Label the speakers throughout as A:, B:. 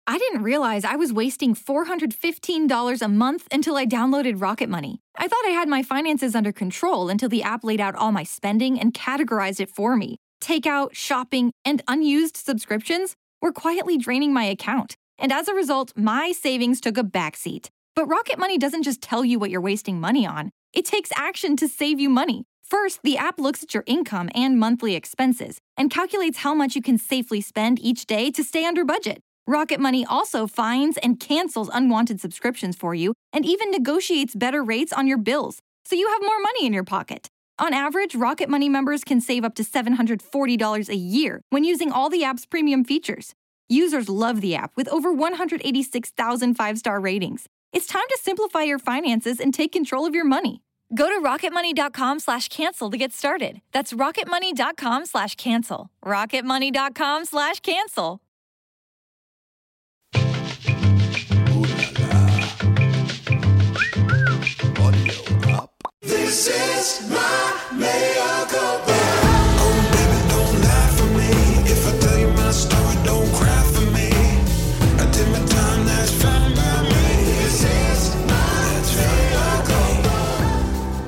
A: I didn't realize I was wasting $415 a month until I downloaded Rocket Money. I thought I had my finances under control until the app laid out all my spending and categorized it for me. Takeout, shopping, and unused subscriptions were quietly draining my account. And as a result, my savings took a backseat. But Rocket Money doesn't just tell you what you're wasting money on. It takes action to save you money. First, the app looks at your income and monthly expenses and calculates how much you can safely spend each day to stay under budget. Rocket Money also finds and cancels unwanted subscriptions for you and even negotiates better rates on your bills, so you have more money in your pocket. On average, Rocket Money members can save up to $740 a year when using all the app's premium features. Users love the app with over 186,000 five-star ratings. It's time to simplify your finances and take control of your money. Go to rocketmoney.com/cancel to get started. That's rocketmoney.com/cancel. rocketmoney.com/cancel.
B: This is my mea culpa. Oh, baby, don't lie for me. If I tell you my story, don't cry for me. I did my time, that's fine by me. This is my mea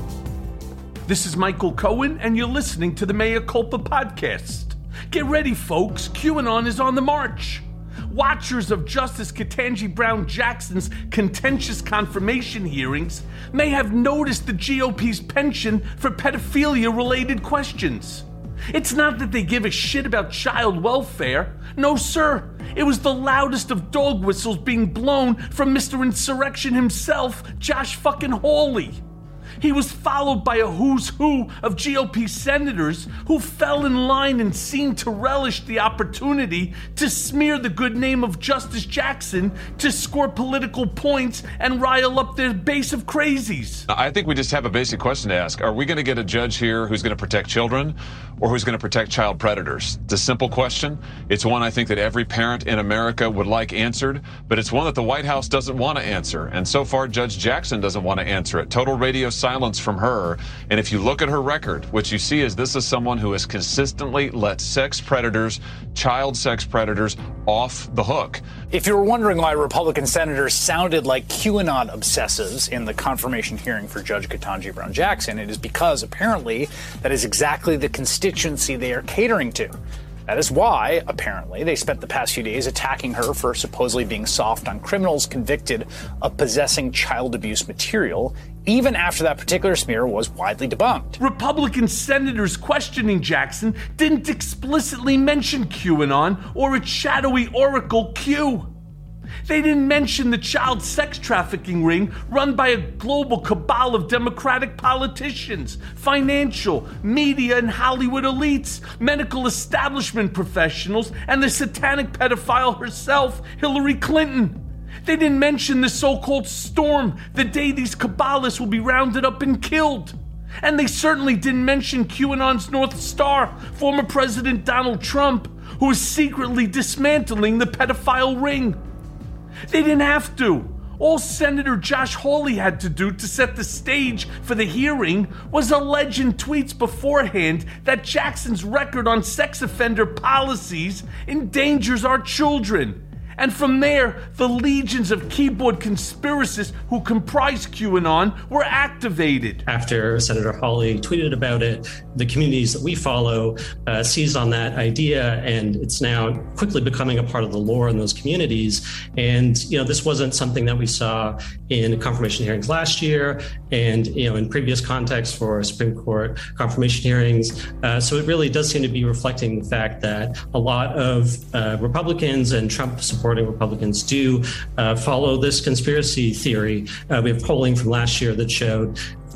B: culpa.
C: This is Michael Cohen, and you're listening to the Mea Culpa podcast. Get ready, folks. QAnon is on the march. Watchers of Justice Ketanji Brown Jackson's contentious confirmation hearings may have noticed the GOP's penchant for pedophilia-related questions. It's not that they give a shit about child welfare. No, sir. It was the loudest of dog whistles being blown from Mr. Insurrection himself, Josh fucking Hawley. He was followed by a who's who of GOP senators who fell in line and seemed to relish the opportunity to smear the good name of Justice Jackson to score political points and rile up their base of crazies.
D: I think we just have a basic question to ask. Are we going to get a judge here who's going to protect children or who's going to protect child predators? It's a simple question. It's one I think that every parent in America would like answered, but it's one that the White House doesn't want to answer. And so far, Judge Jackson doesn't want to answer it. Total radio silence from her. And if you look at her record, what you see is this is someone who has consistently let sex predators, child sex predators, off the hook.
E: If you were wondering why Republican senators sounded like QAnon obsessives in the confirmation hearing for Judge Ketanji Brown Jackson, it is because apparently that is exactly the constituency they are catering to. That is why, apparently, they spent the past few days attacking her for supposedly being soft on criminals convicted of possessing child abuse material, even after that particular smear was widely debunked.
C: Republican senators questioning Jackson didn't explicitly mention QAnon or its shadowy oracle Q. They didn't mention the child sex trafficking ring run by a global cabal of Democratic politicians, financial, media, and Hollywood elites, medical establishment professionals, and the satanic pedophile herself, Hillary Clinton. They didn't mention the so-called storm, the day these cabalists will be rounded up and killed. And they certainly didn't mention QAnon's North Star, former President Donald Trump, who is secretly dismantling the pedophile ring. They didn't have to. All Senator Josh Hawley had to do to set the stage for the hearing was allege in tweets beforehand that Jackson's record on sex offender policies endangers our children. And from there, the legions of keyboard conspiracists who comprise QAnon were activated.
F: After Senator Hawley tweeted about it, the communities that we follow seized on that idea, and it's now quickly becoming a part of the lore in those communities. And, this wasn't something that we saw in confirmation hearings last year and, in previous contexts for Supreme Court confirmation hearings. So it really does seem to be reflecting the fact that a lot of Republicans and Trump-supporting Republicans do follow this conspiracy theory. We have polling from last year that showed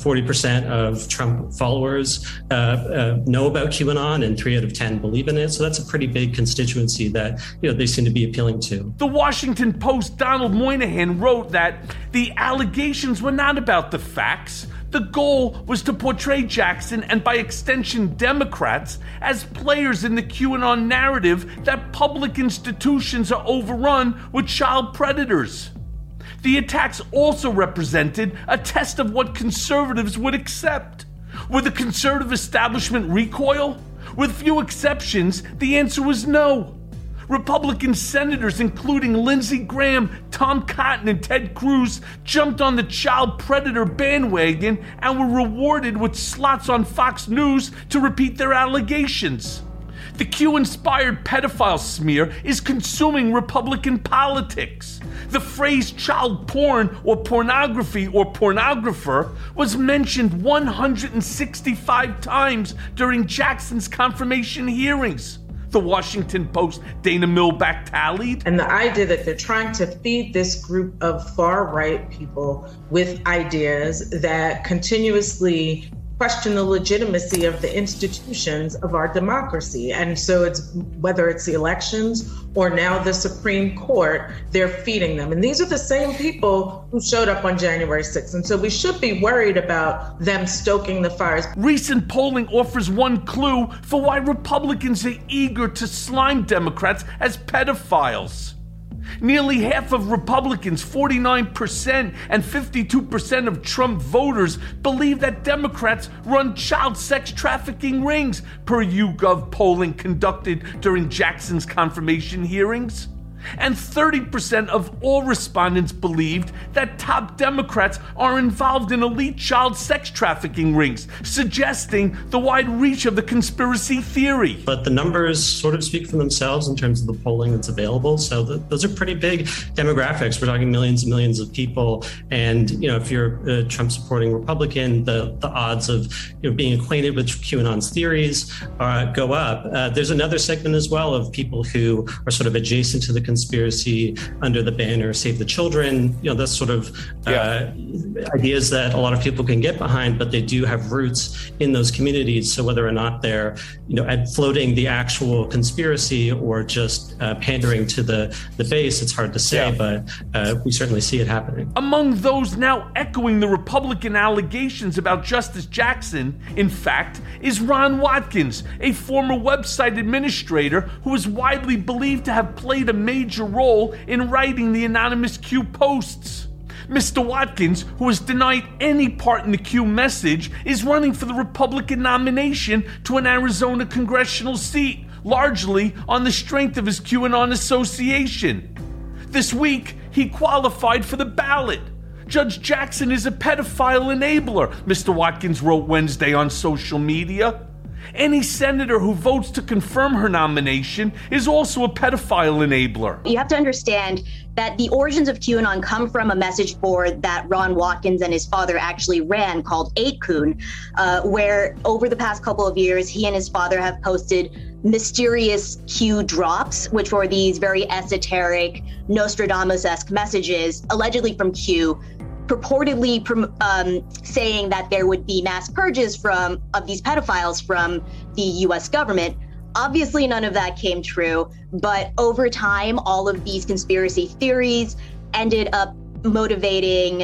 F: 40% of Trump followers know about QAnon, and 3 out of 10 believe in it. So that's a pretty big constituency that they seem to be appealing to.
C: The Washington Post Donald Moynihan wrote that the allegations were not about the facts. The goal was to portray Jackson, and by extension Democrats, as players in the QAnon narrative that public institutions are overrun with child predators. The attacks also represented a test of what conservatives would accept. Would the conservative establishment recoil? With few exceptions, the answer was no. Republican senators, including Lindsey Graham, Tom Cotton, and Ted Cruz, jumped on the child predator bandwagon and were rewarded with slots on Fox News to repeat their allegations. The Q-inspired pedophile smear is consuming Republican politics. The phrase child porn or pornography or pornographer was mentioned 165 times during Jackson's confirmation hearings. The Washington Post Dana Milback tallied.
G: And the idea that they're trying to feed this group of far-right people with ideas that continuously question the legitimacy of the institutions of our democracy. And so it's whether it's the elections or now the Supreme Court, they're feeding them. And these are the same people who showed up on January 6th. And so we should be worried about them stoking the fires.
C: Recent polling offers one clue for why Republicans are eager to slime Democrats as pedophiles. Nearly half of Republicans, 49%, and 52% of Trump voters believe that Democrats run child sex trafficking rings, per YouGov polling conducted during Jackson's confirmation hearings. And 30% of all respondents believed that top Democrats are involved in elite child sex trafficking rings, suggesting the wide reach of the conspiracy theory.
F: But the numbers sort of speak for themselves in terms of the polling that's available. So those are pretty big demographics. We're talking millions and millions of people. And, if you're a Trump supporting Republican, the odds of being acquainted with QAnon's theories go up. There's another segment as well of people who are sort of adjacent to the conspiracy under the banner Save the Children. That's sort of ideas that a lot of people can get behind, but they do have roots in those communities. So whether or not they're floating the actual conspiracy or just pandering to the base, it's hard to say, but we certainly see it happening.
C: Among those now echoing the Republican allegations about Justice Jackson, in fact, is Ron Watkins, a former website administrator who is widely believed to have played a major role in writing the anonymous Q posts. Mr. Watkins, who has denied any part in the Q message, is running for the Republican nomination to an Arizona congressional seat, largely on the strength of his QAnon association. This week, he qualified for the ballot. Judge Jackson is a pedophile enabler, Mr. Watkins wrote Wednesday on social media. Any senator who votes to confirm her nomination is also a pedophile enabler.
H: You have to understand that the origins of QAnon come from a message board that Ron Watkins and his father actually ran called 8kun, where over the past couple of years, he and his father have posted mysterious Q drops, which were these very esoteric, Nostradamus-esque messages, allegedly from Q, purportedly saying that there would be mass purges of these pedophiles from the U.S. government. Obviously, none of that came true, but over time, all of these conspiracy theories ended up motivating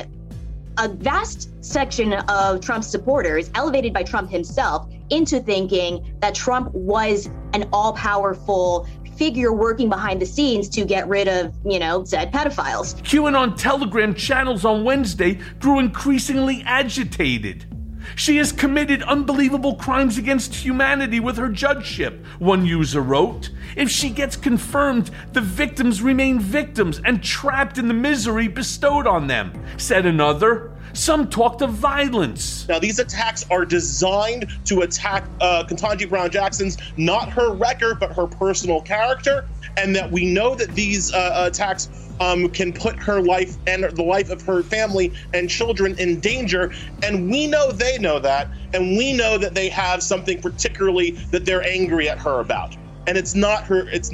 H: a vast section of Trump's supporters, elevated by Trump himself, into thinking that Trump was an all-powerful figure working behind the scenes to get rid of, said pedophiles.
C: QAnon Telegram channels on Wednesday grew increasingly agitated. She has committed unbelievable crimes against humanity with her judgeship, one user wrote. If she gets confirmed, the victims remain victims and trapped in the misery bestowed on them, said another. Some talked of violence.
I: Now, these attacks are designed to attack Ketanji Brown Jackson's, not her record, but her personal character, and that we know that these attacks can put her life and the life of her family and children in danger. And we know they know that, and we know that they have something particularly that they're angry at her about. And it's not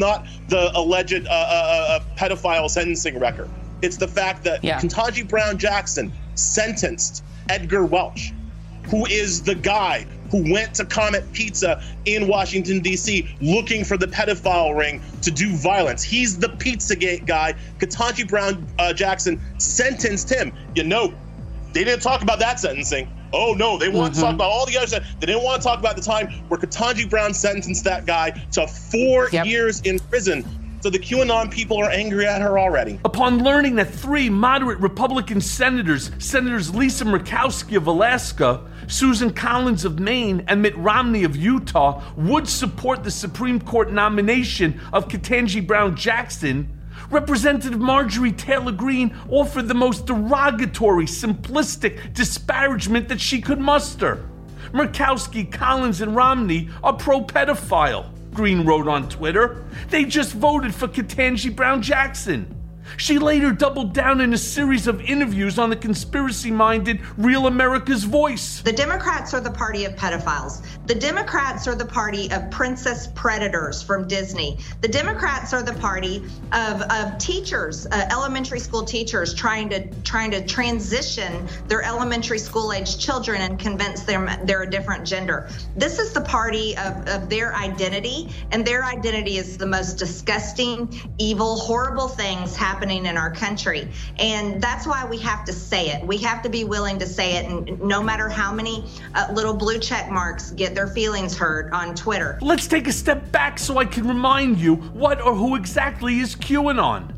I: the alleged pedophile sentencing record. It's the fact that Ketanji Brown Jackson sentenced Edgar Welch, who is the guy who went to Comet Pizza in Washington, D.C., looking for the pedophile ring to do violence. He's the Pizzagate guy. Ketanji Brown Jackson sentenced him. They didn't talk about that sentencing. Oh, no, they want to talk about all the other stuff. They didn't want to talk about the time where Ketanji Brown sentenced that guy to 4 years in prison So the QAnon people are angry at her already.
C: Upon learning that 3 moderate Republican senators, Senators Lisa Murkowski of Alaska, Susan Collins of Maine, and Mitt Romney of Utah would support the Supreme Court nomination of Ketanji Brown Jackson, Representative Marjorie Taylor Greene offered the most derogatory, simplistic disparagement that she could muster. Murkowski, Collins, and Romney are pro-pedophile, Greene wrote on Twitter. They just voted for Ketanji Brown Jackson. She later doubled down in a series of interviews on the conspiracy-minded Real America's Voice.
J: The Democrats are the party of pedophiles. The Democrats are the party of princess predators from Disney. The Democrats are the party of teachers, elementary school teachers trying to transition their elementary school age children and convince them they're a different gender. This is the party of their identity, and their identity is the most disgusting, evil, horrible things happening in our country. And that's why we have to say it. We have to be willing to say it, and no matter how many little blue check marks get their feelings hurt on Twitter.
C: Let's take a step back so I can remind you what or who exactly is QAnon.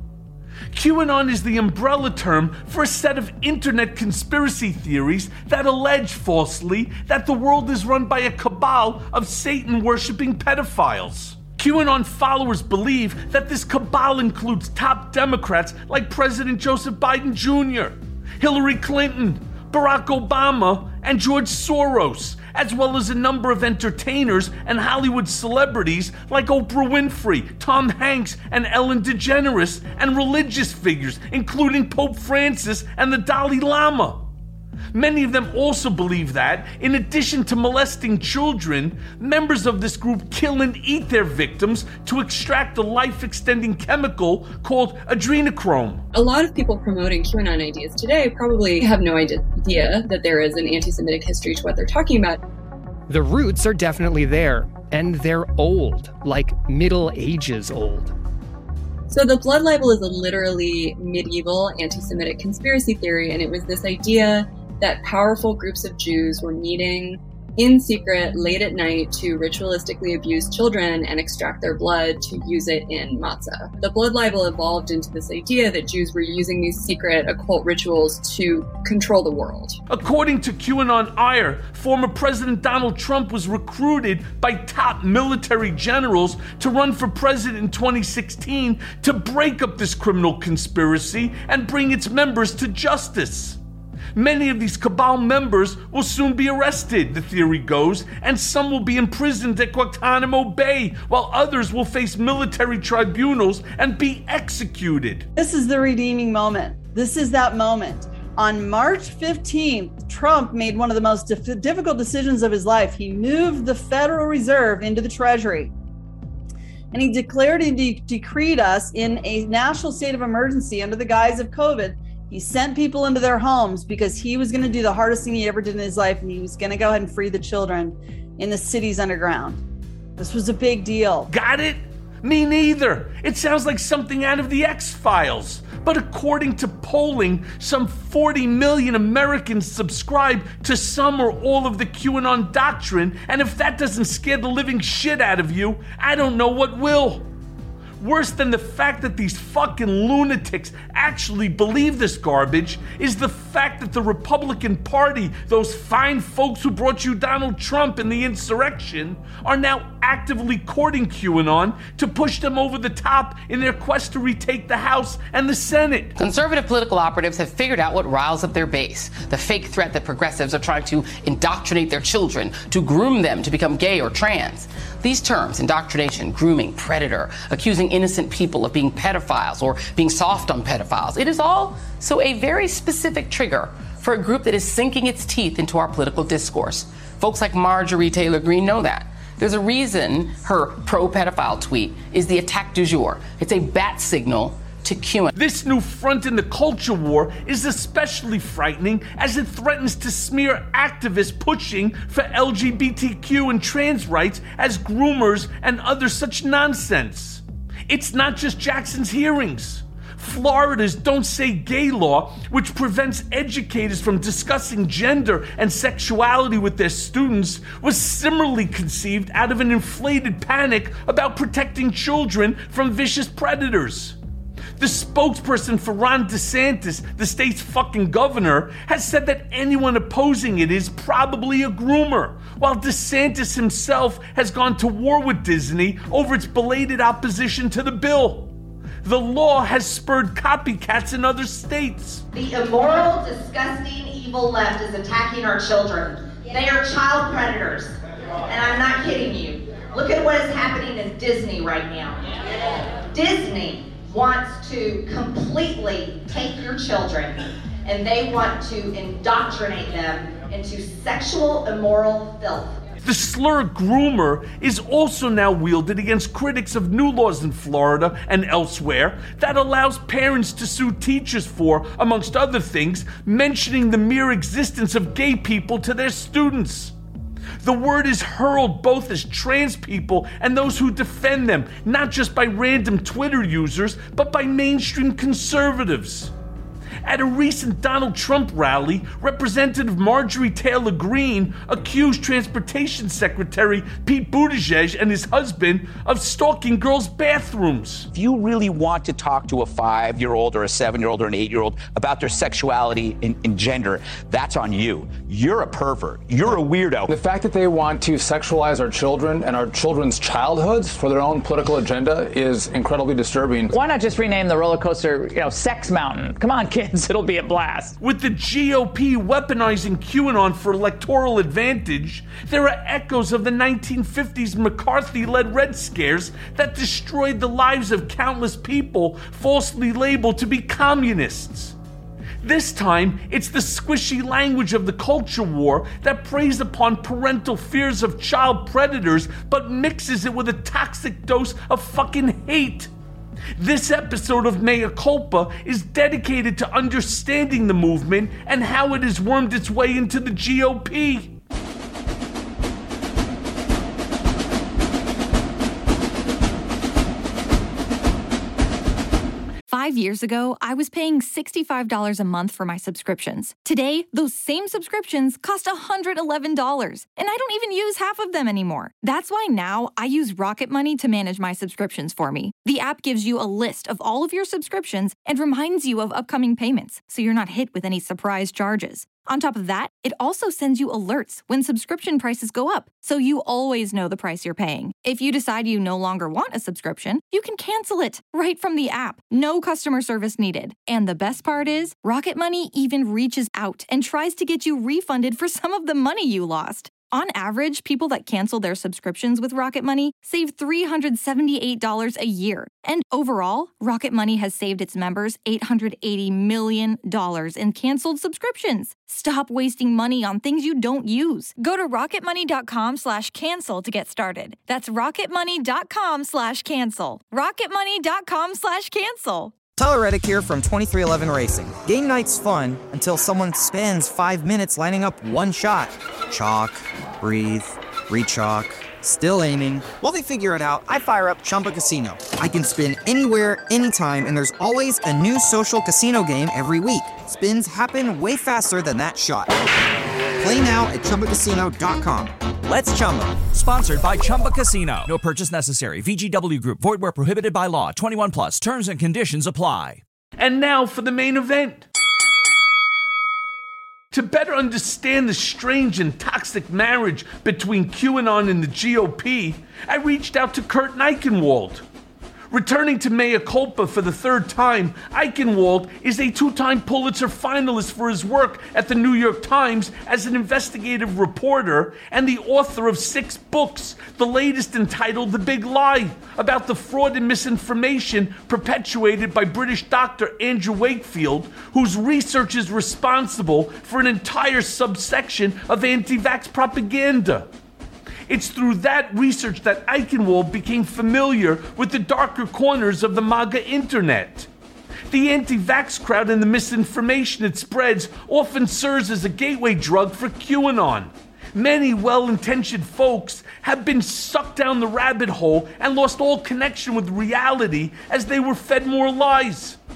C: QAnon is the umbrella term for a set of internet conspiracy theories that allege falsely that the world is run by a cabal of Satan-worshipping pedophiles. QAnon followers believe that this cabal includes top Democrats like President Joseph Biden Jr., Hillary Clinton, Barack Obama, and George Soros, as well as a number of entertainers and Hollywood celebrities like Oprah Winfrey, Tom Hanks, and Ellen DeGeneres, and religious figures including Pope Francis and the Dalai Lama. Many of them also believe that, in addition to molesting children, members of this group kill and eat their victims to extract a life-extending chemical called adrenochrome.
K: A lot of people promoting QAnon ideas today probably have no idea that there is an anti-Semitic history to what they're talking about.
L: The roots are definitely there, and they're old, like Middle Ages old.
K: So the blood libel is a literally medieval anti-Semitic conspiracy theory, and it was this idea that powerful groups of Jews were meeting in secret late at night to ritualistically abuse children and extract their blood to use it in matzah. The blood libel evolved into this idea that Jews were using these secret occult rituals to control the world.
C: According to QAnon Ire, former President Donald Trump was recruited by top military generals to run for president in 2016 to break up this criminal conspiracy and bring its members to justice. Many of these cabal members will soon be arrested, the theory goes, and some will be imprisoned at Guantanamo Bay, while others will face military tribunals and be executed.
M: This is the redeeming moment. This is that moment. On March 15th, Trump made one of the most difficult decisions of his life. He moved the Federal Reserve into the Treasury. And he declared and decreed us in a national state of emergency under the guise of COVID. He sent people into their homes because he was going to do the hardest thing he ever did in his life, and he was going to go ahead and free the children in the cities underground. This was a big deal.
C: Got it? Me neither. It sounds like something out of the X-Files. But according to polling, some 40 million Americans subscribe to some or all of the QAnon doctrine, and if that doesn't scare the living shit out of you, I don't know what will. Worse than the fact that these fucking lunatics actually believe this garbage is the fact that the Republican Party, those fine folks who brought you Donald Trump and the insurrection, are now actively courting QAnon to push them over the top in their quest to retake the House and the Senate.
N: Conservative political operatives have figured out what riles up their base. The fake threat that progressives are trying to indoctrinate their children, to groom them to become gay or trans. These terms, indoctrination, grooming, predator, accusing innocent people of being pedophiles or being soft on pedophiles, it is all so a very specific trigger for a group that is sinking its teeth into our political discourse. Folks like Marjorie Taylor Greene know that. There's a reason her pro-pedophile tweet is the attack du jour. It's a bat signal to QAnon.
C: This new front in the culture war is especially frightening as it threatens to smear activists pushing for LGBTQ and trans rights as groomers and other such nonsense. It's not just Jackson's hearings. Florida's Don't Say Gay law, which prevents educators from discussing gender and sexuality with their students, was similarly conceived out of an inflated panic about protecting children from vicious predators. The spokesperson for Ron DeSantis, the state's fucking governor, has said that anyone opposing it is probably a groomer, while DeSantis himself has gone to war with Disney over its belated opposition to the bill. The law has spurred copycats in other states.
J: The immoral, disgusting, evil left is attacking our children. They are child predators. And I'm not kidding you. Look at what is happening in Disney right now. Disney wants to completely take your children and they want to indoctrinate them into sexual, immoral filth.
C: The slur groomer is also now wielded against critics of new laws in Florida and elsewhere that allows parents to sue teachers for, amongst other things, mentioning the mere existence of gay people to their students. The word is hurled both as trans people and those who defend them, not just by random Twitter users, but by mainstream conservatives. At a recent Donald Trump rally, Representative Marjorie Taylor Greene accused Transportation Secretary Pete Buttigieg and his husband of stalking girls' bathrooms.
O: If you really want to talk to a 5-year-old or a 7-year-old or an 8-year-old about their sexuality and gender, that's on you. You're a pervert. You're a weirdo.
P: The fact that they want to sexualize our children and our children's childhoods for their own political agenda is incredibly disturbing.
Q: Why not just rename the roller coaster, Sex Mountain? Come on, kids. It'll be a blast.
C: With the GOP weaponizing QAnon for electoral advantage, there are echoes of the 1950s McCarthy-led Red Scares that destroyed the lives of countless people falsely labeled to be communists. This time, it's the squishy language of the culture war that preys upon parental fears of child predators but mixes it with a toxic dose of fucking hate. This episode of Mea Culpa is dedicated to understanding the movement and how it has wormed its way into the GOP.
A: 5 years ago, I was paying $65 a month for my subscriptions. Today, those same subscriptions cost $111, and I don't even use half of them anymore. That's why now I use Rocket Money to manage my subscriptions for me. The app gives you a list of all of your subscriptions and reminds you of upcoming payments, so you're not hit with any surprise charges. On top of that, it also sends you alerts when subscription prices go up, so you always know the price you're paying. If you decide you no longer want a subscription, you can cancel it right from the app. No customer service needed. And the best part is, Rocket Money even reaches out and tries to get you refunded for some of the money you lost. On average, people that cancel their subscriptions with Rocket Money save $378 a year. And overall, Rocket Money has saved its members $880 million in canceled subscriptions. Stop wasting money on things you don't use. Go to rocketmoney.com/cancel to get started. That's rocketmoney.com/cancel. rocketmoney.com/cancel.
R: Tyler Reddick here from 23XI Racing. Game night's fun until someone spends 5 minutes lining up one shot. Chalk, breathe, re-chalk, still aiming. While they figure it out, I fire up Chumba Casino. I can spin anywhere, anytime, and there's always a new social casino game every week. Spins happen way faster than that shot. Play now at ChumbaCasino.com. Let's Chumba.
S: Sponsored by Chumba Casino. No purchase necessary. VGW Group. Void where prohibited by law. 21 plus. Terms and conditions apply.
C: And now for the main event. To better understand the strange and toxic marriage between QAnon and the GOP, I reached out to Kurt Eichenwald. Returning to Mea Culpa for the third time, Eichenwald is a 2-time Pulitzer finalist for his work at the New York Times as an investigative reporter and the author of 6 books, the latest entitled The Big Lie, about the fraud and misinformation perpetuated by British doctor Andrew Wakefield, whose research is responsible for an entire subsection of anti-vax propaganda. It's through that research that Eichenwald became familiar with the darker corners of the MAGA internet. The anti-vax crowd and the misinformation it spreads often serves as a gateway drug for QAnon. Many well-intentioned folks have been sucked down the rabbit hole and lost all connection with reality as they were fed more lies.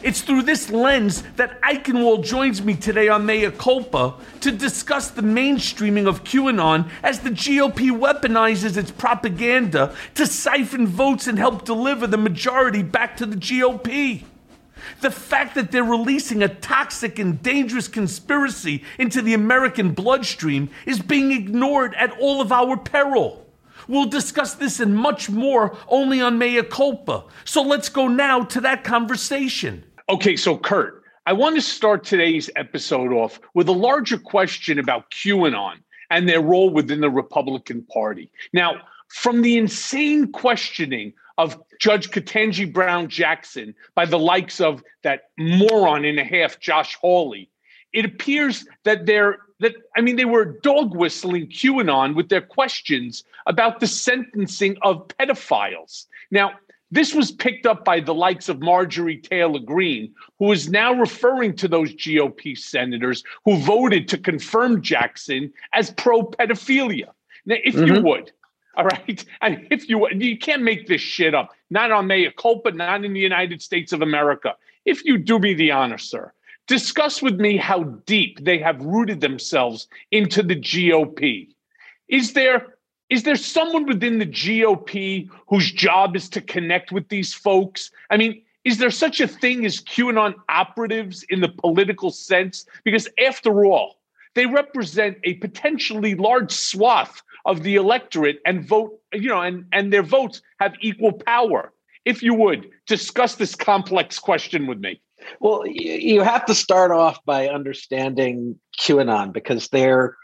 C: It's through this lens that Eichenwald joins me today on Mea Culpa to discuss the mainstreaming of QAnon as the GOP weaponizes its propaganda to siphon votes and help deliver the majority back to the GOP. The fact that they're releasing a toxic and dangerous conspiracy into the American bloodstream is being ignored at all of our peril. We'll discuss this and much more only on Mea Culpa. So let's go now to that conversation.
T: Okay, so Kurt, I want to start today's episode off with a larger question about QAnon and their role within the Republican Party. Now, from the insane questioning of Judge Ketanji Brown Jackson by the likes of that moron and a half, Josh Hawley, it appears that they were dog whistling QAnon with their questions about the sentencing of pedophiles. Now, this was picked up by the likes of Marjorie Taylor Greene, who is now referring to those GOP senators who voted to confirm Jackson as pro-pedophilia. Now, if you would, all right, and if you can't make this shit up, not on Mea Culpa, not in the United States of America. If you do me the honor, sir, discuss with me how deep they have rooted themselves into the GOP. Is there someone within the GOP whose job is to connect with these folks? I mean, is there such a thing as QAnon operatives in the political sense? Because after all, they represent a potentially large swath of the electorate and vote, and their votes have equal power. If you would, discuss this complex question with me.
U: Well, you have to start off by understanding QAnon because they're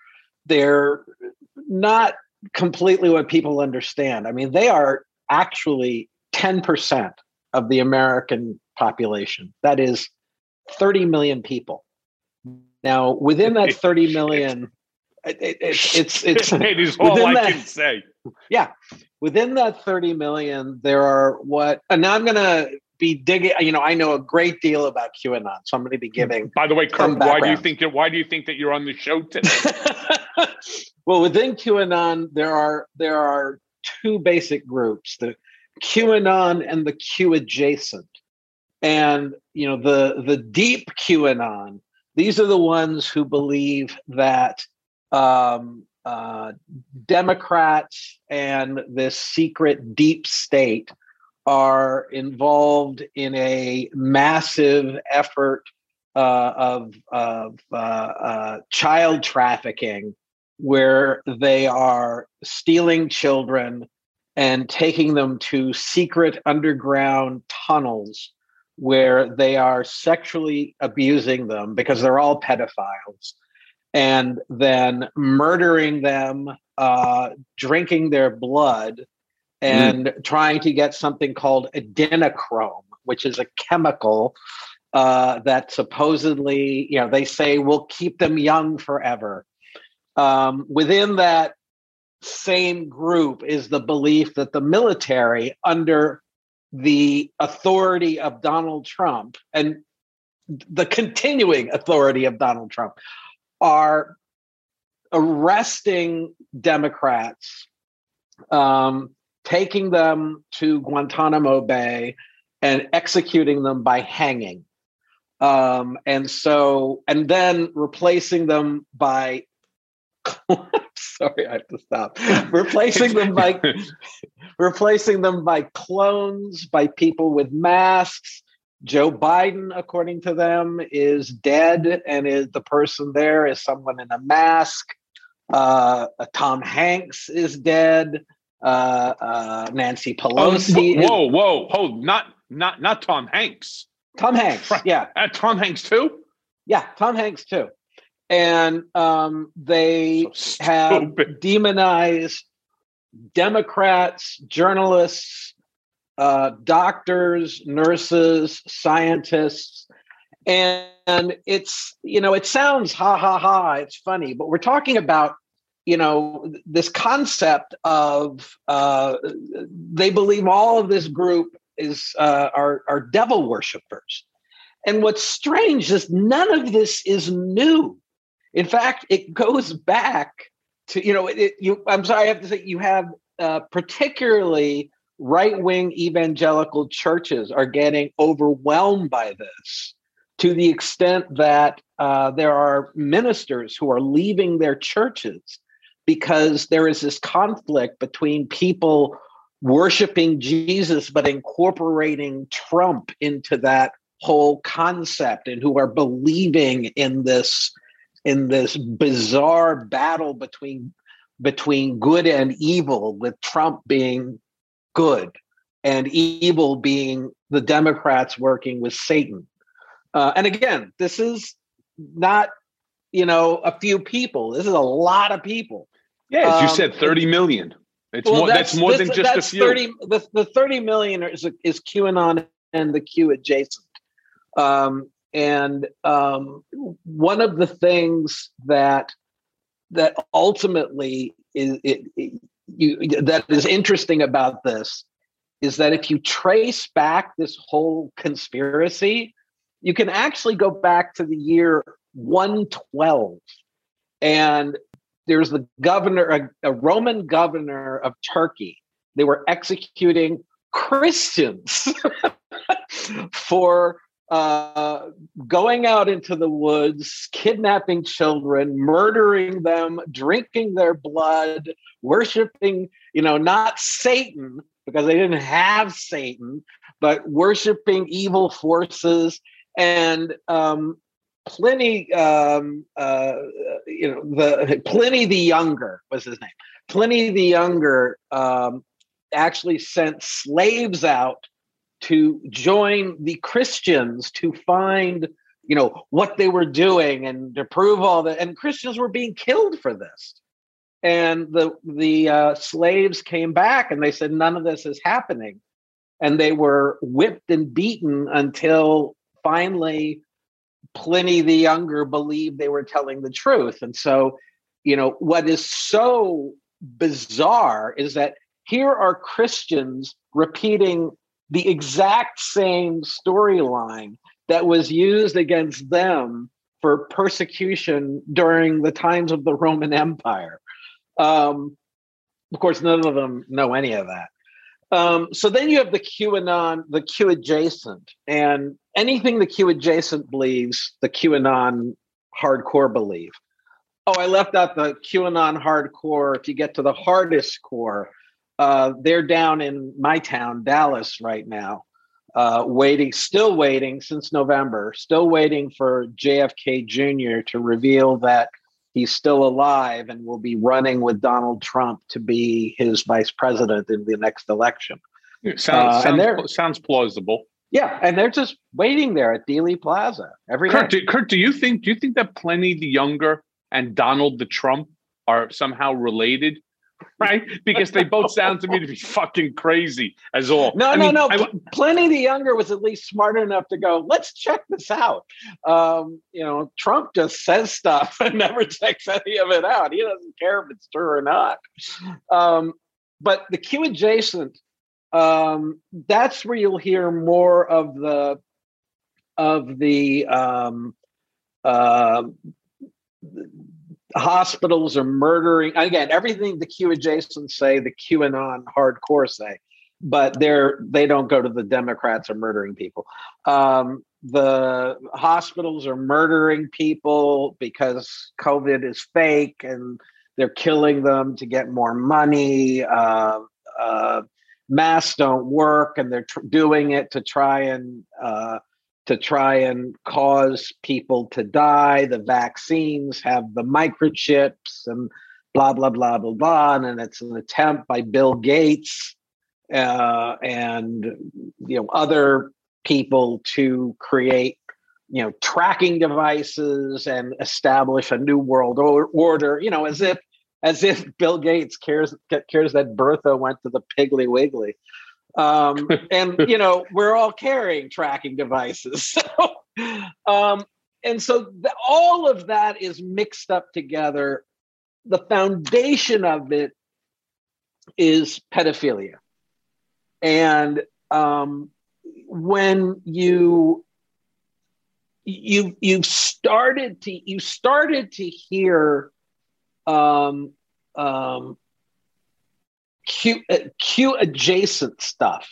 U: not completely what people understand. I mean, they are actually 10% of the American population. That is 30 million people. Now, within that 30 million, it's
T: it is all I can say.
U: Yeah, within that 30 million, there are and now I'm going to be digging. I know a great deal about QAnon, so I'm going to be giving.
T: By the way, Kurt, why do you think that you're on the show today?
U: Well, within QAnon, there are two basic groups: the QAnon and the Q adjacent. And the deep QAnon. These are the ones who believe that Democrats and this secret deep state are involved in a massive effort of child trafficking, where they are stealing children and taking them to secret underground tunnels where they are sexually abusing them because they're all pedophiles, and then murdering them, drinking their blood, and trying to get something called adrenochrome, which is a chemical that supposedly, they say will keep them young forever. Within that same group is the belief that the military, under the authority of Donald Trump and the continuing authority of Donald Trump, are arresting Democrats, taking them to Guantanamo Bay and executing them by hanging. And then replacing them by sorry, I have to stop. Replacing them by clones, by people with masks. Joe Biden, according to them, is dead, and the person there is someone in a mask. Tom Hanks is dead. Nancy Pelosi.
T: Whoa! Not Tom Hanks.
U: Tom Hanks. Yeah.
T: Tom Hanks too.
U: Yeah, Tom Hanks too. And they have demonized Democrats, journalists, doctors, nurses, scientists. And it's, it sounds it's funny, but we're talking about, this concept of they believe all of this group are devil worshipers. And what's strange is none of this is new. In fact, it goes back to, I'm sorry, I have to say, you have particularly right-wing evangelical churches are getting overwhelmed by this, to the extent that there are ministers who are leaving their churches because there is this conflict between people worshiping Jesus but incorporating Trump into that whole concept, and who are believing in this bizarre battle between good and evil, with Trump being good and evil being the Democrats working with Satan. And again, this is not, a few people. This is a lot of people.
T: Yeah, as you said, 30 million. That's more than just a few.
U: the 30 million is QAnon and the Q adjacent. One of the things that ultimately that is interesting about this is that if you trace back this whole conspiracy, you can actually go back to the year 112, and there's the governor, a Roman governor of Turkey. They were executing Christians for going out into the woods, kidnapping children, murdering them, drinking their blood, worshiping, not Satan, because they didn't have Satan, but worshiping evil forces. And Pliny, Pliny the Younger was his name. Pliny the Younger actually sent slaves out to join the Christians to find, what they were doing and to prove all that. And Christians were being killed for this. And the slaves came back and they said, none of this is happening. And they were whipped and beaten until finally Pliny the Younger believed they were telling the truth. And so, what is so bizarre is that here are Christians repeating the exact same storyline that was used against them for persecution during the times of the Roman Empire. Of course, none of them know any of that. So then you have the QAnon, the Q adjacent, and anything the Q adjacent believes, the QAnon hardcore believe. Oh, I left out the QAnon hardcore. If you get to the hardest core, they're down in my town, Dallas, right now, still waiting since November, still waiting for JFK Jr. to reveal that he's still alive and will be running with Donald Trump to be his vice president in the next election.
T: Sounds plausible.
U: Yeah, and they're just waiting there at Dealey Plaza every day.
T: Kurt, do you think that Pliny the Younger and Donald the Trump are somehow related? Right? Because they both sound to me to be fucking crazy as all.
U: No. Pliny the Younger was at least smart enough to go, let's check this out. Trump just says stuff and never checks any of it out. He doesn't care if it's true or not. But the Q adjacent, that's where you'll hear more of the hospitals are murdering. Again, everything the Q adjacent say, the QAnon hardcore say, but they don't go to the Democrats are murdering people. The hospitals are murdering people because COVID is fake and they're killing them to get more money. Masks don't work, and they're doing it to try and cause people to die. The vaccines have the microchips and blah, blah, blah, blah, blah. And it's an attempt by Bill Gates and other people to create tracking devices and establish a new world order, as if Bill Gates cares that Bertha went to the Piggly Wiggly. And we're all carrying tracking devices. And so all of that is mixed up together. The foundation of it is pedophilia. And when you started to hear Q adjacent stuff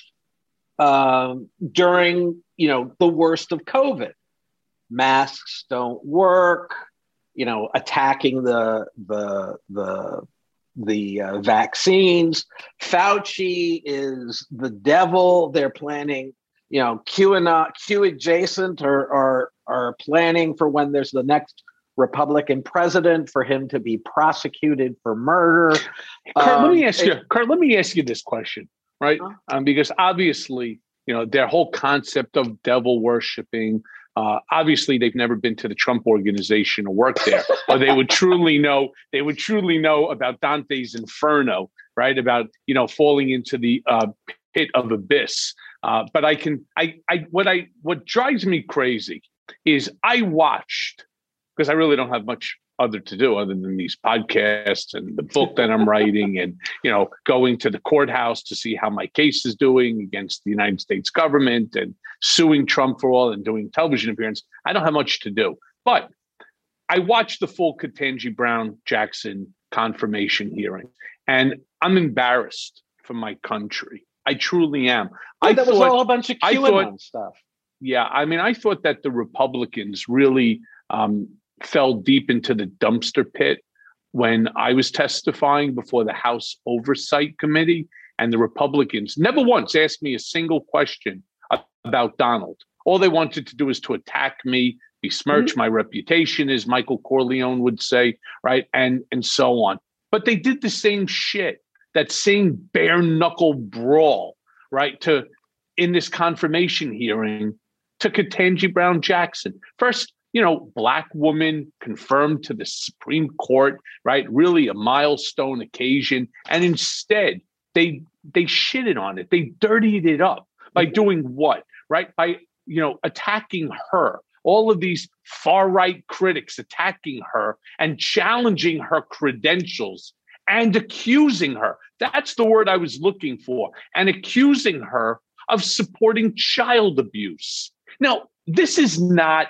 U: during the worst of COVID. Masks don't work. Attacking the vaccines. Fauci is the devil. They're planning, QAnon, Q adjacent are planning for when there's the next Republican president for him to be prosecuted for murder.
T: Kurt, let me ask you this question, right? Because obviously, their whole concept of devil worshiping. Obviously, they've never been to the Trump organization or worked there, or they would truly know. They would truly know about Dante's Inferno, right? About falling into the pit of abyss. But what drives me crazy is I watched, because I really don't have much other to do other than these podcasts and the book that I'm writing and, going to the courthouse to see how my case is doing against the United States government and suing Trump for all and doing television appearances. I don't have much to do, but I watched the full Ketanji Brown Jackson confirmation hearing, and I'm embarrassed for my country. I truly am.
U: That was all a bunch of QAnon stuff.
T: Yeah. I mean, I thought that the Republicans really, fell deep into the dumpster pit when I was testifying before the House Oversight Committee, and the Republicans never once asked me a single question about Donald. All they wanted to do is to attack me, besmirch my reputation, as Michael Corleone would say, right? And so on. But they did the same shit, that same bare knuckle brawl, right? In this confirmation hearing to Ketanji Brown Jackson. First, Black woman confirmed to the Supreme Court, right? Really a milestone occasion. And instead, they shitted on it. They dirtied it up by doing what, right? By, attacking her. All of these far-right critics attacking her and challenging her credentials and accusing her. That's the word I was looking for. And accusing her of supporting child abuse. Now, this is not,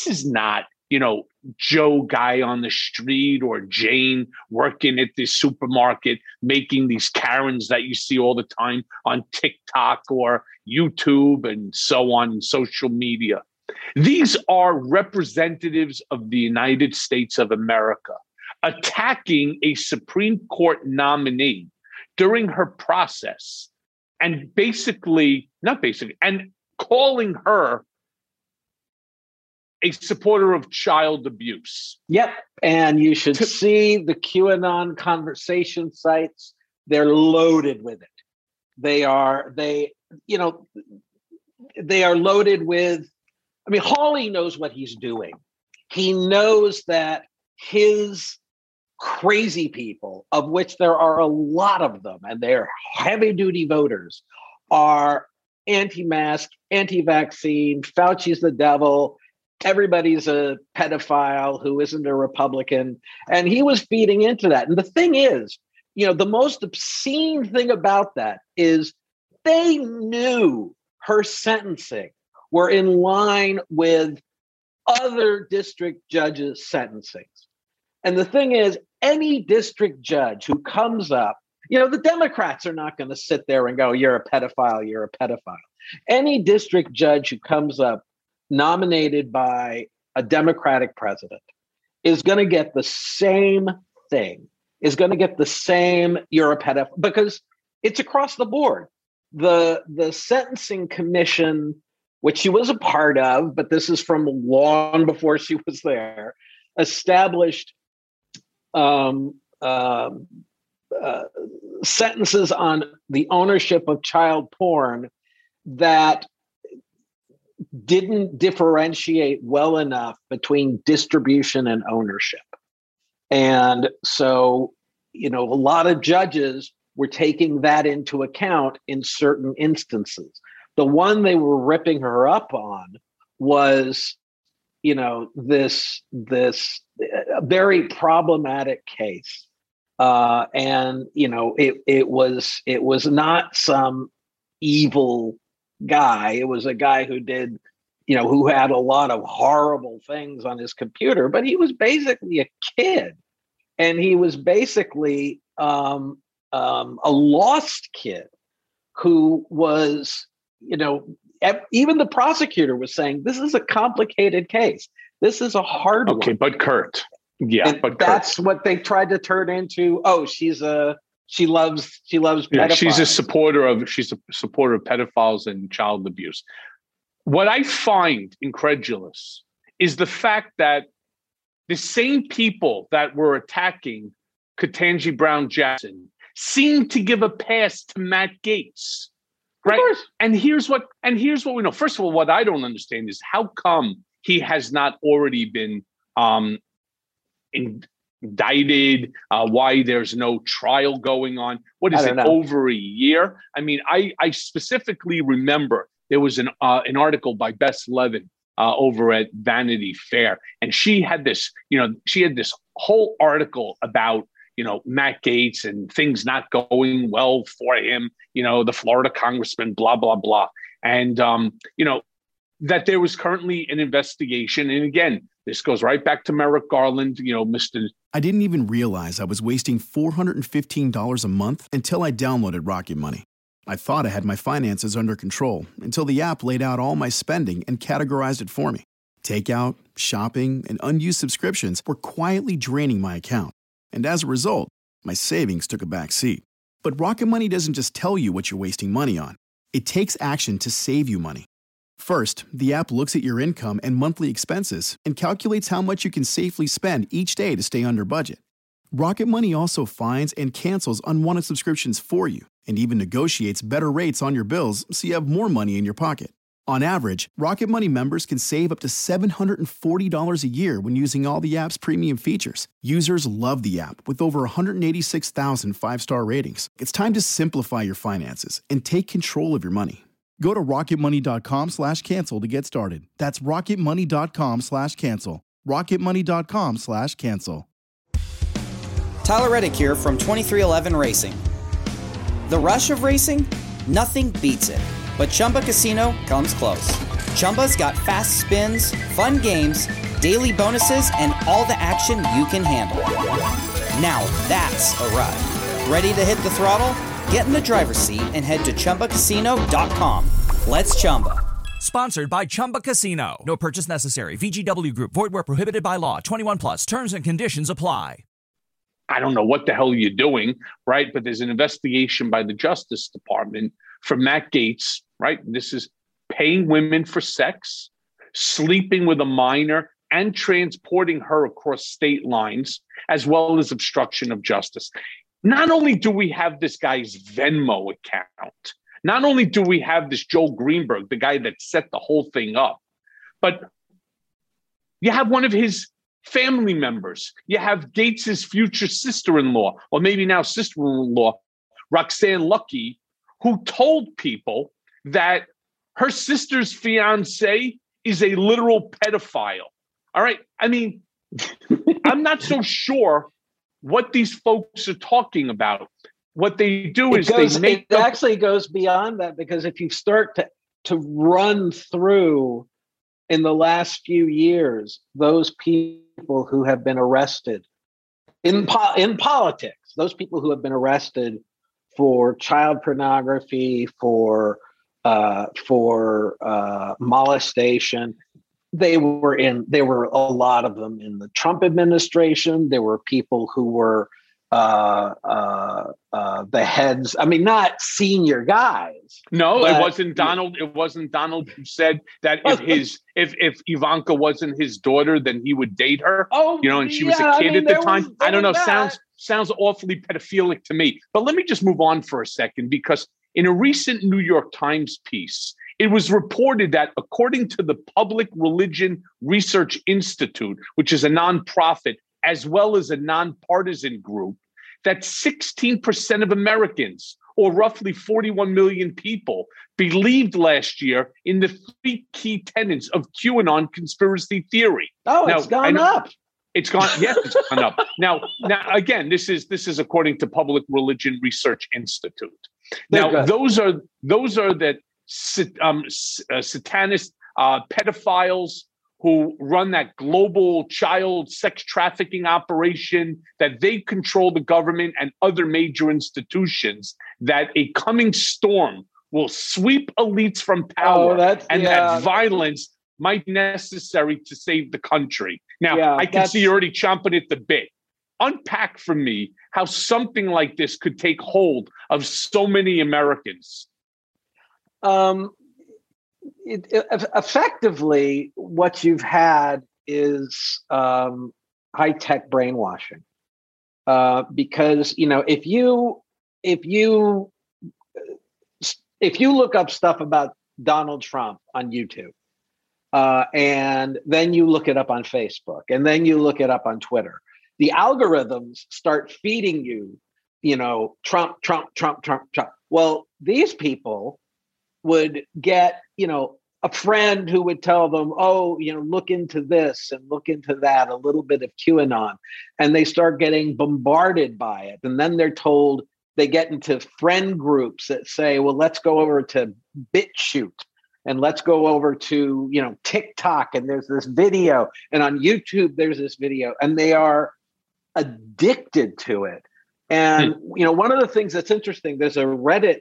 T: Joe guy on the street or Jane working at the supermarket making these Karens that you see all the time on TikTok or YouTube and so on in social media. These are representatives of the United States of America attacking a Supreme Court nominee during her process and and calling her a supporter of child abuse.
U: Yep. And you should see the QAnon conversation sites. They're loaded with it. They are loaded with, Hawley knows what he's doing. He knows that his crazy people, of which there are a lot of them, and they're heavy duty voters, are anti-mask, anti-vaccine, Fauci's the devil, everybody's a pedophile who isn't a Republican. And he was feeding into that. And the thing is, the most obscene thing about that is they knew her sentencing were in line with other district judges' sentencings. And the thing is, any district judge who comes up, the Democrats are not going to sit there and go, you're a pedophile, you're a pedophile. Any district judge who comes up nominated by a Democratic president is going to get the same thing, is going to get the same, you're a pedophile, because it's across the board. The Sentencing Commission, which she was a part of, but this is from long before she was there, established sentences on the ownership of child porn that didn't differentiate well enough between distribution and ownership. And so, a lot of judges were taking that into account in certain instances. The one they were ripping her up on was, this very problematic case. And, it was not some evil guy. It was a guy who did, who had a lot of horrible things on his computer, but he was basically a kid. And he was basically a lost kid who was, even the prosecutor was saying, this is a complicated case. This is a hard one.
T: Okay, but Kurt. Yeah,
U: and
T: but
U: that's what they tried to turn into. Oh, she loves pedophiles.
T: Yeah, she's a supporter of pedophiles and child abuse. What I find incredulous is the fact that the same people that were attacking Ketanji Brown Jackson seem to give a pass to Matt Gaetz, right? And here's what we know. First of all, what I don't understand is how come he has not already been indicted, why there's no trial going on. What is it, over a year? I mean, I specifically remember there was an article by Bess Levin over at Vanity Fair, and she had this whole article about, Matt Gaetz and things not going well for him, the Florida congressman, blah, blah, blah. And, that there was currently an investigation. And again, this goes right back to Merrick Garland, Mr.
B: I didn't even realize I was wasting $415 a month until I downloaded Rocket Money. I thought I had my finances under control until the app laid out all my spending and categorized it for me. Takeout, shopping, and unused subscriptions were quietly draining my account. And as a result, my savings took a back seat. But Rocket Money doesn't just tell you what you're wasting money on. It takes action to save you money. First, the app looks at your income and monthly expenses and calculates how much you can safely spend each day to stay under budget. Rocket Money also finds and cancels unwanted subscriptions for you and even negotiates better rates on your bills so you have more money in your pocket. On average, Rocket Money members can save up to $740 a year when using all the app's premium features. Users love the app with over 186,000 five-star ratings. It's time to simplify your finances and take control of your money. Go to rocketmoney.com/cancel to get started. That's rocketmoney.com/cancel. rocketmoney.com/cancel.
R: Tyler Reddick here from 2311 Racing. The rush of racing? Nothing beats it. But Chumba Casino comes close. Chumba's got fast spins, fun games, daily bonuses, and all the action you can handle. Now that's a ride. Ready to hit the throttle? Get in the driver's seat and head to ChumbaCasino.com. Let's Chumba.
S: Sponsored by Chumba Casino. No purchase necessary. VGW Group. Void where prohibited by law. 21 plus. Terms and conditions apply.
T: I don't know what the hell you're doing, right? But there's an investigation by the Justice Department for Matt Gaetz, right? This is paying women for sex, sleeping with a minor, and transporting her across state lines, as well as obstruction of justice. Not only do we have this guy's Venmo account, not only do we have this Joel Greenberg, the guy that set the whole thing up, but you have one of his family members. You have Gaetz's future sister-in-law, or maybe now sister-in-law, Roxanne Lucky, who told people that her sister's fiance is a literal pedophile. All right. I mean, I'm not so sure what these folks are talking about. What they do is it
U: actually goes beyond that, because if you start to run through in the last few years, those people who have been arrested in politics, those people who have been arrested for child pornography, for molestation, there were a lot of them in the Trump administration. There were people who were the heads. I mean, not senior guys.
T: No, it wasn't Donald. It wasn't Donald who said that if Ivanka wasn't his daughter, then he would date her. Oh, and she was a kid at the time. I don't know. Sounds awfully pedophilic to me. But let me just move on for a second, because in a recent New York Times piece, it was reported that according to the Public Religion Research Institute, which is a nonprofit as well as a nonpartisan group, that 16% of Americans, or roughly 41 million people, believed last year in the three key tenets of QAnon conspiracy theory.
U: Oh, it's gone up.
T: It's gone. Yes, it's gone up. Now, again, this is according to Public Religion Research Institute. Now, those are that satanist pedophiles who run that global child sex trafficking operation, that they control the government and other major institutions, that a coming storm will sweep elites from power, that violence might be necessary to save the country. Now, I can see you're already chomping at the bit. Unpack for me how something like this could take hold of so many Americans.
U: Effectively, what you've had is high-tech brainwashing, because if you look up stuff about Donald Trump on YouTube, and then you look it up on Facebook, and then you look it up on Twitter, the algorithms start feeding you, Trump, Trump, Trump, Trump, Trump. Well, these people would get, a friend who would tell them, look into this and look into that, a little bit of QAnon. And they start getting bombarded by it. And then they're told, they get into friend groups that say, well, let's go over to BitChute and let's go over to, TikTok. And there's this video. And on YouTube, there's this video. And they are addicted to it. And, one of the things that's interesting, there's a Reddit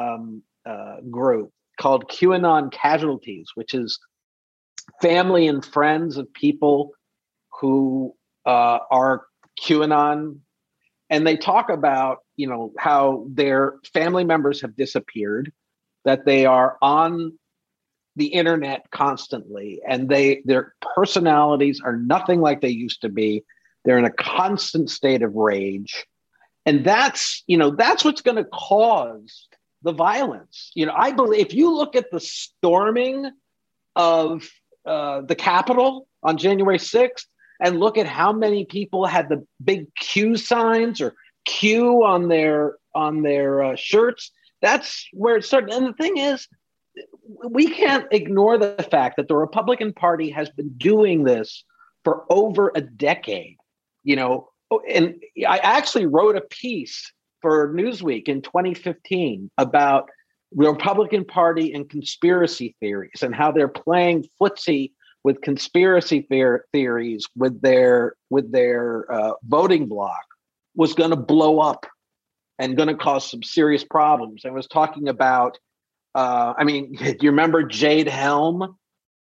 U: group called QAnon Casualties, which is family and friends of people who are QAnon. And they talk about, how their family members have disappeared, that they are on the internet constantly, and their personalities are nothing like they used to be. They're in a constant state of rage. And that's what's going to cause the violence. I believe if you look at the storming of the Capitol on January 6th and look at how many people had the big Q signs or Q on their shirts, that's where it started. And the thing is, we can't ignore the fact that the Republican Party has been doing this for over a decade. And I actually wrote a piece for Newsweek in 2015 about the Republican Party and conspiracy theories and how they're playing footsie with conspiracy theories with their voting bloc was going to blow up and going to cause some serious problems. I was talking about, do you remember Jade Helm?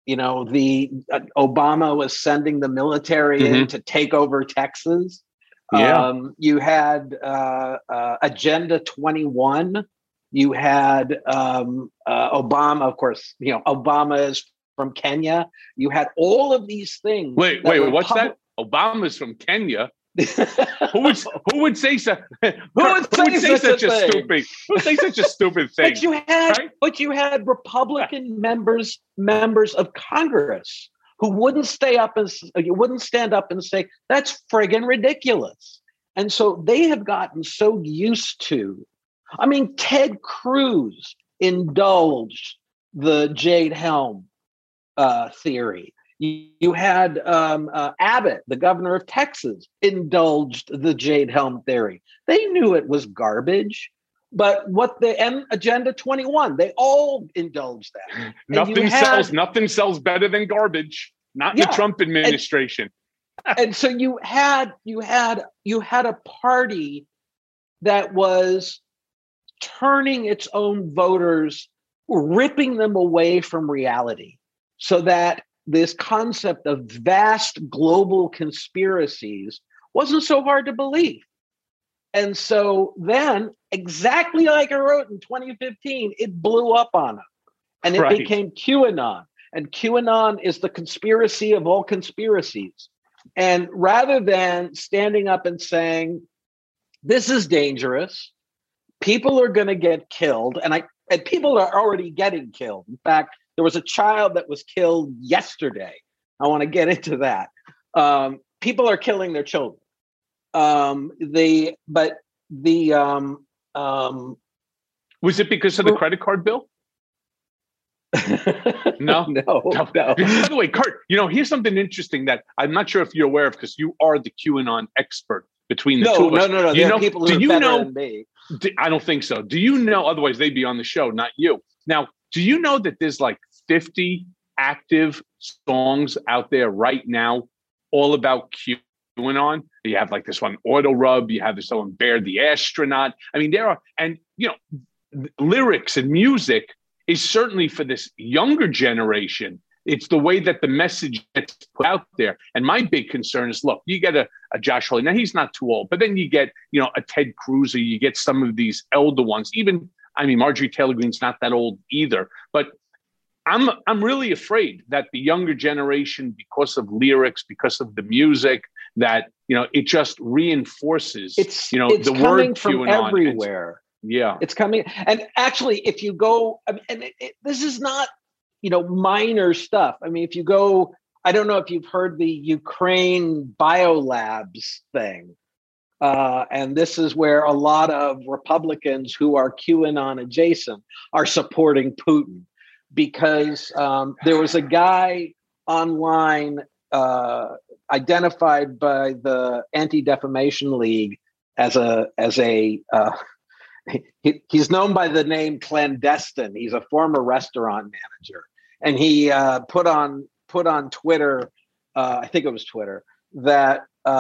U: Obama was sending the military in to take over Texas.
T: Yeah.
U: You had Agenda 21. You had Obama, of course. Obama is from Kenya. You had all of these things.
T: Wait, what's that? Obama's from Kenya. Who would say so? Who would say such a stupid thing?
U: But you had Republican members of Congress who wouldn't stand up and say that's friggin' ridiculous. And so they have gotten so used to. Ted Cruz indulged the Jade Helm theory. You had Abbott, the governor of Texas, indulged the Jade Helm theory. They knew it was garbage, but Agenda 21, they all indulged that.
T: Nothing sells better than garbage. Not in the Trump administration.
U: And so you had a party that was turning its own voters, ripping them away from reality, so that this concept of vast global conspiracies wasn't so hard to believe. And so then, exactly like I wrote in 2015, it blew up on them. And it became QAnon. And QAnon is the conspiracy of all conspiracies. And rather than standing up and saying, this is dangerous, people are going to get killed, and people are already getting killed. In fact, there was a child that was killed yesterday. I want to get into that. People are killing their children. Was
T: it because of the credit card bill? No. By the way, Kurt, here's something interesting that I'm not sure if you're aware of, because you are the QAnon expert between the two of us.
U: No. There are people who are better than me.
T: I don't think so. Do you know? Otherwise, they'd be on the show, not you. Now, do you know that there's like 50 active songs out there right now all about QAnon. You have like this one, Auto Rub. You have this one, Bear the Astronaut. I mean, there are, and lyrics and music is certainly for this younger generation. It's the way that the message gets put out there. And my big concern is, look, you get a Josh Hawley. Now, he's not too old, but then you get, a Ted Cruz, you get some of these elder ones. Even, Marjorie Taylor Greene's not that old either. But I'm really afraid that the younger generation, because of lyrics, because of the music, that, it just reinforces,
U: it's
T: the
U: coming
T: word
U: from
T: QAnon.
U: everywhere.
T: Yeah.
U: It's coming. And actually, if you go, and this is not, minor stuff. If you go, I don't know if you've heard the Ukraine biolabs thing. And this is where a lot of Republicans who are QAnon adjacent are supporting Putin, because there was a guy online identified by the Anti-Defamation League as he's known by the name Clandestine. He's a former restaurant manager, and he put on Twitter, I think it was Twitter, that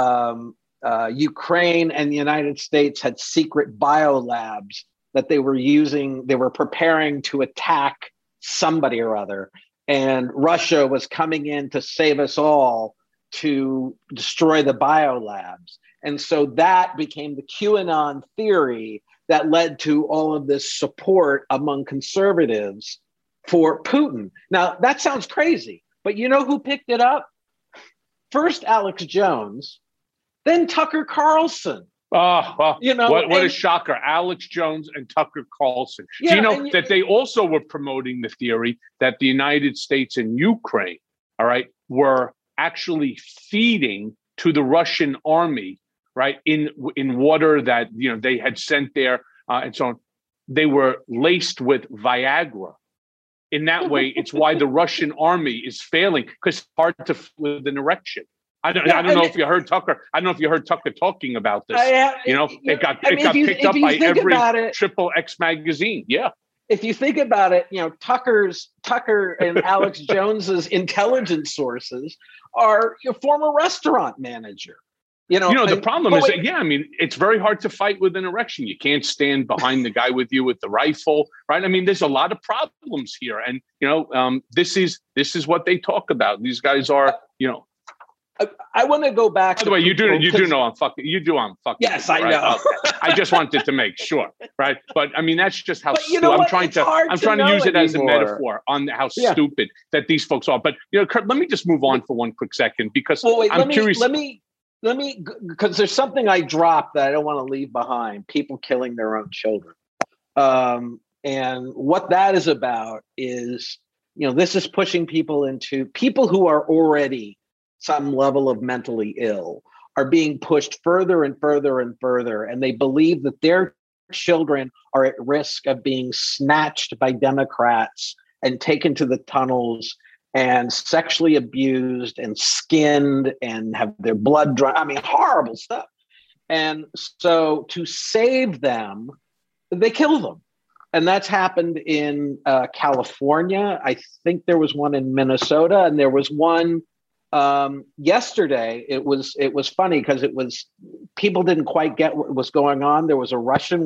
U: Ukraine and the United States had secret biolabs that they were preparing to attack somebody or other, and Russia was coming in to save us all to destroy the biolabs. And so that became the QAnon theory that led to all of this support among conservatives for Putin. Now, that sounds crazy, but you know who picked it up? First, Alex Jones, then Tucker Carlson.
T: Oh, well, what a shocker. Alex Jones and Tucker Carlson.
U: Yeah,
T: do you know that they also were promoting the theory that the United States and Ukraine, were actually feeding to the Russian army, right, in water that, they had sent there and so on. They were laced with Viagra. In that way, it's why the Russian army is failing, because it's hard to with an erection. I don't know if you heard Tucker. I don't know if you heard Tucker talking about this. It got picked up by every XXX magazine. Yeah.
U: If you think about it, Tucker and Alex Jones's intelligence sources are your former restaurant manager.
T: The problem is that, it's very hard to fight with an erection. You can't stand behind the guy with you with the rifle, right? There's a lot of problems here, and this is what they talk about. These guys are,
U: I want to go back.
T: By the way, you do know I'm fucking. You do I'm fucking.
U: Yes, I know.
T: Okay. I just wanted to make sure, right? But that's just how
U: I'm
T: trying to use it as a metaphor on how stupid that these folks are. But Kurt, let me just move on for one quick second, because I'm curious.
U: Let me, because there's something I dropped that I don't want to leave behind: people killing their own children. And what that is about is, this is pushing people who are already some level of mentally ill are being pushed further and further and further. And they believe that their children are at risk of being snatched by Democrats and taken to the tunnels and sexually abused and skinned and have their blood drawn. Horrible stuff. And so to save them, they kill them. And that's happened in California. I think there was one in Minnesota, and there was one yesterday. It was funny because people didn't quite get what was going on. There was a Russian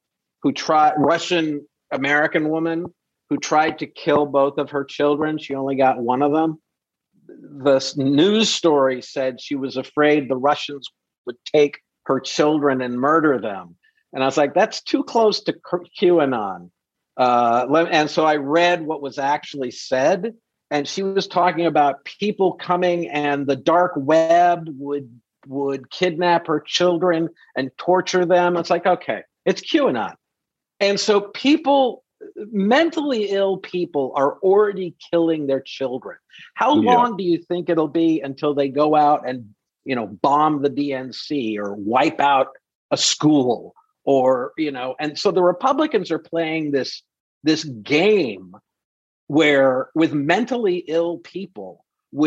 U: American woman who tried to kill both of her children. She only got one of them. The news story said she was afraid the Russians would take her children and murder them. And I was like, that's too close to QAnon. And so I read what was actually said. And she was talking about people coming, and the dark web would kidnap her children and torture them. It's like, okay, it's QAnon. And so mentally ill people are already killing their children. How long do you think it'll be until they go out and, bomb the DNC or wipe out a school or, and so the Republicans are playing this game where with mentally ill people,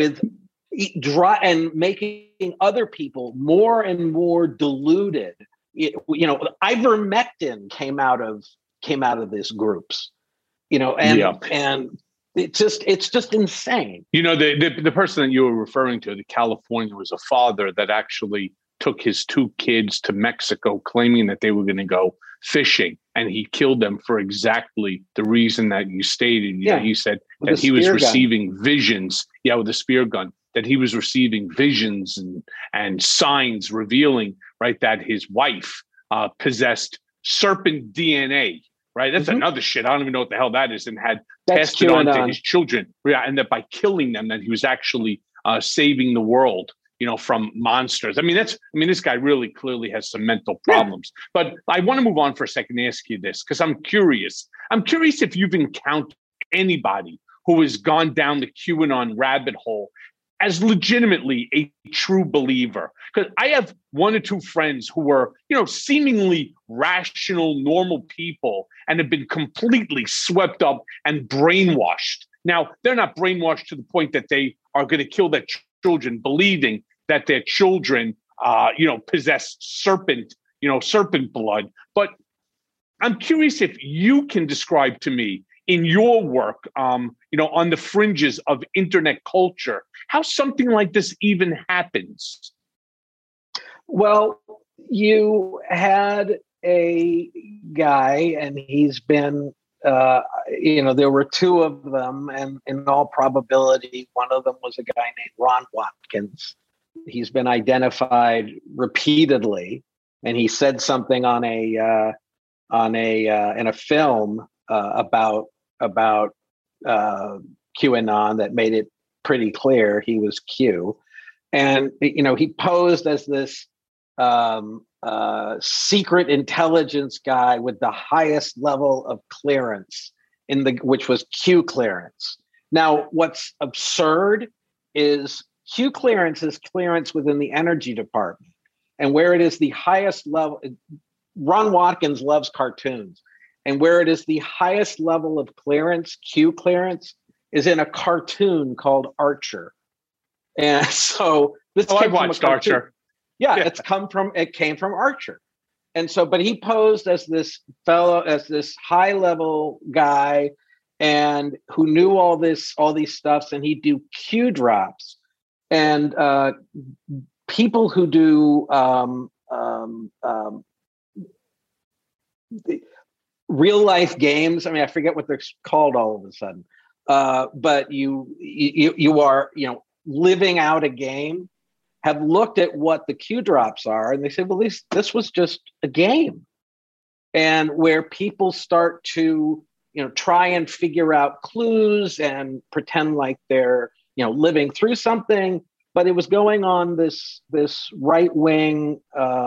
U: and making other people more and more deluded. Ivermectin came out of these groups, and It's just insane.
T: You know, the person that you were referring to, the California, was a father that actually took his 2 kids to Mexico, claiming that they were going to go fishing, and he killed them for exactly the reason that you stated.
U: Yeah.
T: He said that he was receiving visions. Yeah, with a spear gun. That he was receiving visions and signs revealing, right, that his wife possessed serpent DNA. Right, that's another shit. I don't even know what the hell that is, and had passed it on to his children. Yeah, and that by killing them, that he was actually saving the world, you know, from monsters. I mean, this guy really clearly has some mental problems. But I want to move on for a second and ask you this, because I'm curious. I'm curious if you've encountered anybody who has gone down the QAnon rabbit hole as legitimately a true believer. Because I have 1 or 2 friends who were, you know, seemingly rational, normal people and have been completely swept up and brainwashed. Now, they're not brainwashed to the point that they are going to kill their children, believing that their children, possess serpent blood. But I'm curious if you can describe to me, in your work, on the fringes of internet culture, how something like this even happens.
U: Well, you had a guy, and he's been, there were 2 of them, and in all probability, one of them was a guy named Ron Watkins. He's been identified repeatedly, and he said something in a film about QAnon that made it pretty clear he was Q. And, he posed as this secret intelligence guy with the highest level of clearance which was Q clearance. Now, what's absurd is Q clearance is clearance within the energy department. And where it is the highest level, Ron Watkins loves cartoons. And where it is the highest level of clearance, Q clearance, is in a cartoon called Archer. And so this
T: I watched Archer.
U: Yeah, it came from Archer. And so, but he posed as this high level guy, and who knew all these stuffs, and he'd do Q drops. And people who do real life games. I mean, I forget what they're called all of a sudden. But you are, living out a game, have looked at what the Q drops are, and they say, well, this was just a game. And where people start to, try and figure out clues and pretend like they're, living through something, but it was going on this right wing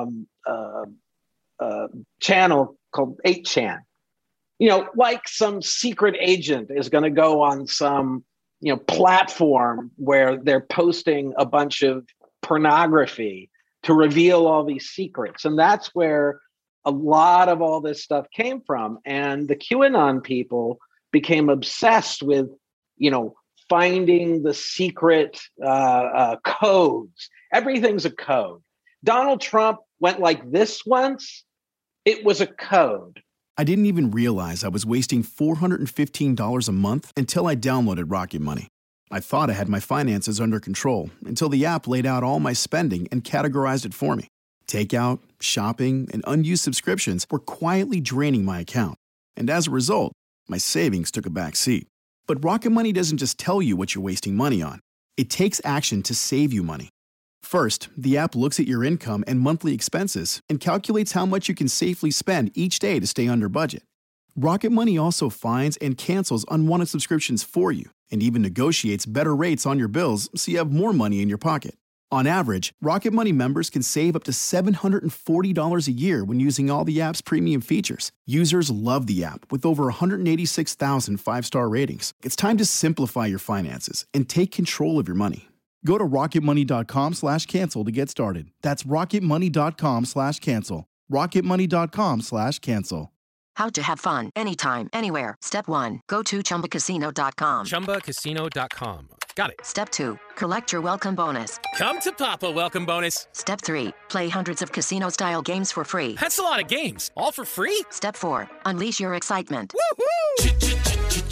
U: channel called 8chan. Like some secret agent is going to go on some, platform where they're posting a bunch of pornography to reveal all these secrets. And that's where a lot of all this stuff came from. And the QAnon people became obsessed with, finding the secret codes. Everything's a code. Donald Trump went like this once. It was a code.
B: I didn't even realize I was wasting $415 a month until I downloaded Rocket Money. I thought I had my finances under control until the app laid out all my spending and categorized it for me. Takeout, shopping, and unused subscriptions were quietly draining my account. And as a result, my savings took a back seat. But Rocket Money doesn't just tell you what you're wasting money on. It takes action to save you money. First, the app looks at your income and monthly expenses and calculates how much you can safely spend each day to stay under budget. Rocket Money also finds and cancels unwanted subscriptions for you and even negotiates better rates on your bills so you have more money in your pocket. On average, Rocket Money members can save up to $740 a year when using all the app's premium features. Users love the app with over 186,000 five-star ratings. It's time to simplify your finances and take control of your money. Go to rocketmoney.com/cancel to get started. That's rocketmoney.com/cancel. rocketmoney.com/cancel.
D: How to have fun anytime, anywhere. Step 1, go to ChumbaCasino.com.
L: ChumbaCasino.com. Got it.
D: Step 2, collect your welcome bonus.
L: Come to Papa welcome bonus.
D: Step 3, play hundreds of casino-style games for free.
L: That's a lot of games, all for free?
D: Step 4, unleash your excitement.
L: Woohoo!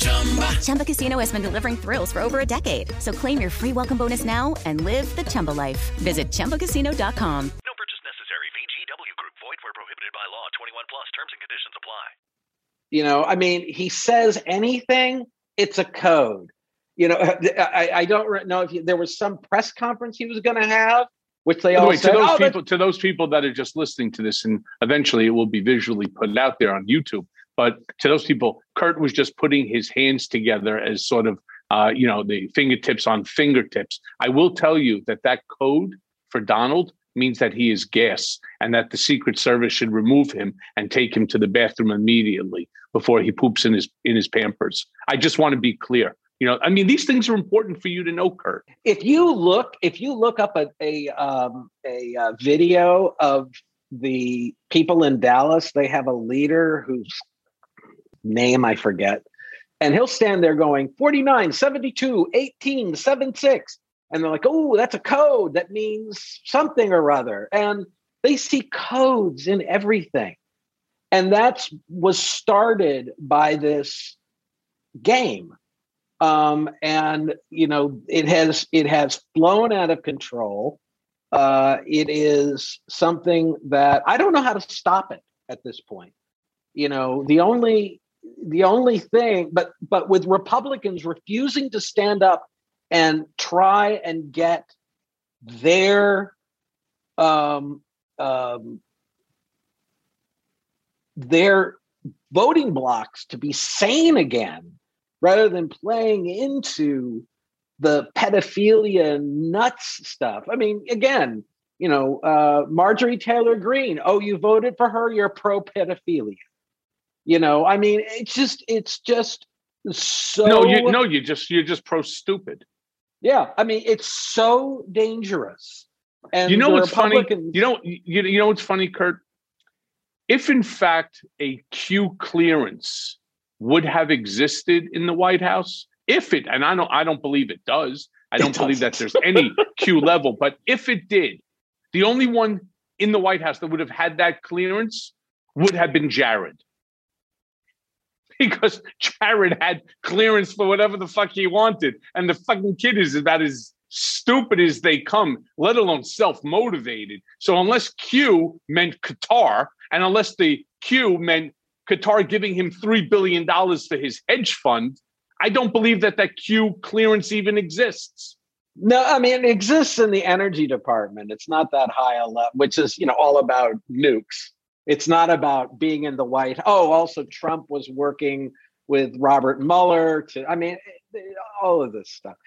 E: Chumba Casino has been delivering thrills for over a decade. So claim your free welcome bonus now and live the Chumba life. Visit ChumbaCasino.com.
V: No purchase necessary. VGW Group. Void where prohibited by law. 21 plus. Terms and conditions apply.
U: You know, I mean, he says anything, it's a code. You know, I don't know if there was some press conference he was going to have, which they all said,
T: to those people that are just listening to this, and eventually it will be visually put out there on YouTube. But to those people, Kurt was just putting his hands together as sort of, the fingertips on fingertips. I will tell you that code for Donald means that he is gas, and that the Secret Service should remove him and take him to the bathroom immediately before he poops in his Pampers. I just want to be clear. You know, I mean, these things are important for you to know, Kurt.
U: If you look up a video of the people in Dallas, they have a leader whose name I forget, and he'll stand there going 49, 72, 18, 76. And they're like, oh, that's a code. That means something or other. And they see codes in everything. And that was started by this game. And, you know, it has flown out of control. It is something that I don't know how to stop it at this point. You know, the only thing, but with Republicans refusing to stand up and try and get their voting blocks to be sane again, rather than playing into the pedophilia nuts stuff. I mean, again, you know, Marjorie Taylor Greene. Oh, you voted for her? You're pro pedophilia. You know, I mean, it's just so.
T: You're just pro stupid.
U: Yeah, I mean, it's so dangerous. And
T: you know what's funny? You know what's funny, Kurt? If in fact a Q clearance would have existed in the White House, and I don't believe it does. I don't believe that there's any Q level, but if it did, the only one in the White House that would have had that clearance would have been Jared. Because Jared had clearance for whatever the fuck he wanted. And the fucking kid is about as stupid as they come, let alone self-motivated. So unless Q meant Qatar, and unless the Q meant Qatar giving him $3 billion for his hedge fund, I don't believe that Q clearance even exists.
U: No, I mean, it exists in the energy department. It's not that high a level, which is, you know, all about nukes. It's not about being in the White House. Oh, also Trump was working with Robert Mueller all of this stuff.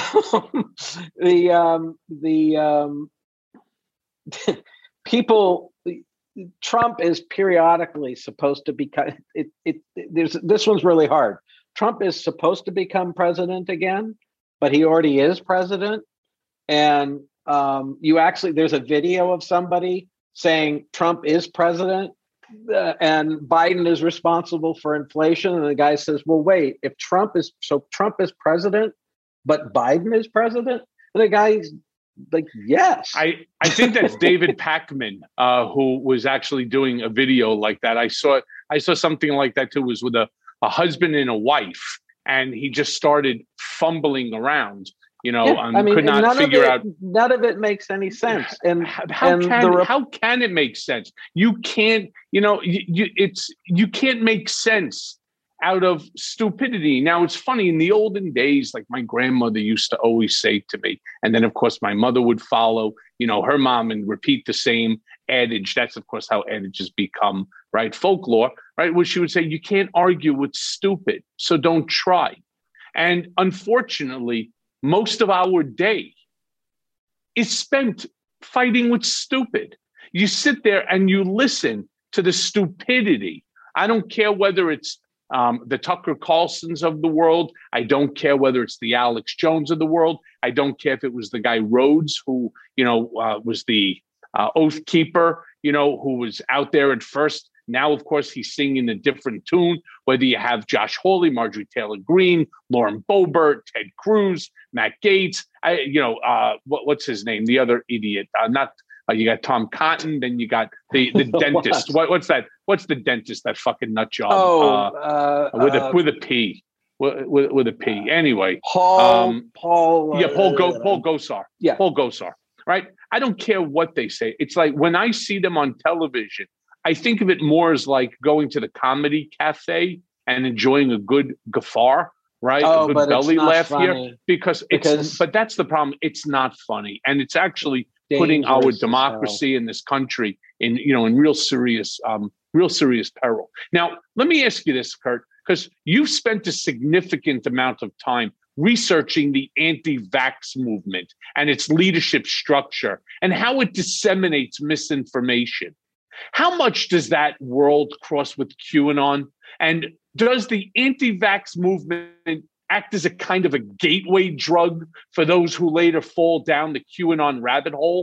U: Trump is periodically supposed to become. This one's really hard. Trump is supposed to become president again, but he already is president. And there's a video of somebody saying Trump is president and Biden is responsible for inflation. And the guy says, well, wait, if Trump is president, but Biden is president? And the guy's like, yes.
T: I think that's David Pakman, who was actually doing a video like that. I saw something like that too. It was with a husband and a wife, and he just started fumbling around. You know, could not figure out.
U: None of it makes any sense. And
T: how can it make sense? You can't. You know, you can't make sense out of stupidity. Now, it's funny, in the olden days, like my grandmother used to always say to me, and then of course my mother would follow, you know, her mom and repeat the same adage. That's of course how adages become, right? Folklore, right? Where she would say, you can't argue with stupid, so don't try. And unfortunately, most of our day is spent fighting with stupid. You sit there and you listen to the stupidity. I don't care whether it's the Tucker Carlsons of the world. I don't care whether it's the Alex Jones of the world. I don't care if it was the guy Rhodes, who, you know, was the oath keeper, you know, who was out there at first. Now, of course, he's singing a different tune, whether you have Josh Hawley, Marjorie Taylor Greene, Lauren Boebert, Ted Cruz, Matt Gaetz, what's his name? The other idiot, you got Tom Cotton, then you got the dentist. What's that? What's the dentist? That fucking nut job with a P. with a P. Anyway,
U: Paul
T: Gosar.
U: Yeah,
T: Paul Gosar. Right. I don't care what they say. It's like when I see them on television, I think of it more as like going to the comedy cafe and enjoying a good guffaw. Right.
U: Oh,
T: a good
U: but
T: belly
U: it's not
T: laugh
U: funny.
T: here because but that's the problem. It's not funny. And it's actually putting our
U: Dangerous as
T: democracy in this country in real serious peril. Now, let me ask you this, Kurt, because you've spent a significant amount of time researching the anti-vax movement and its leadership structure and how it disseminates misinformation. How much does that world cross with QAnon? And does the anti-vax movement act as a kind of a gateway drug for those who later fall down the QAnon rabbit hole?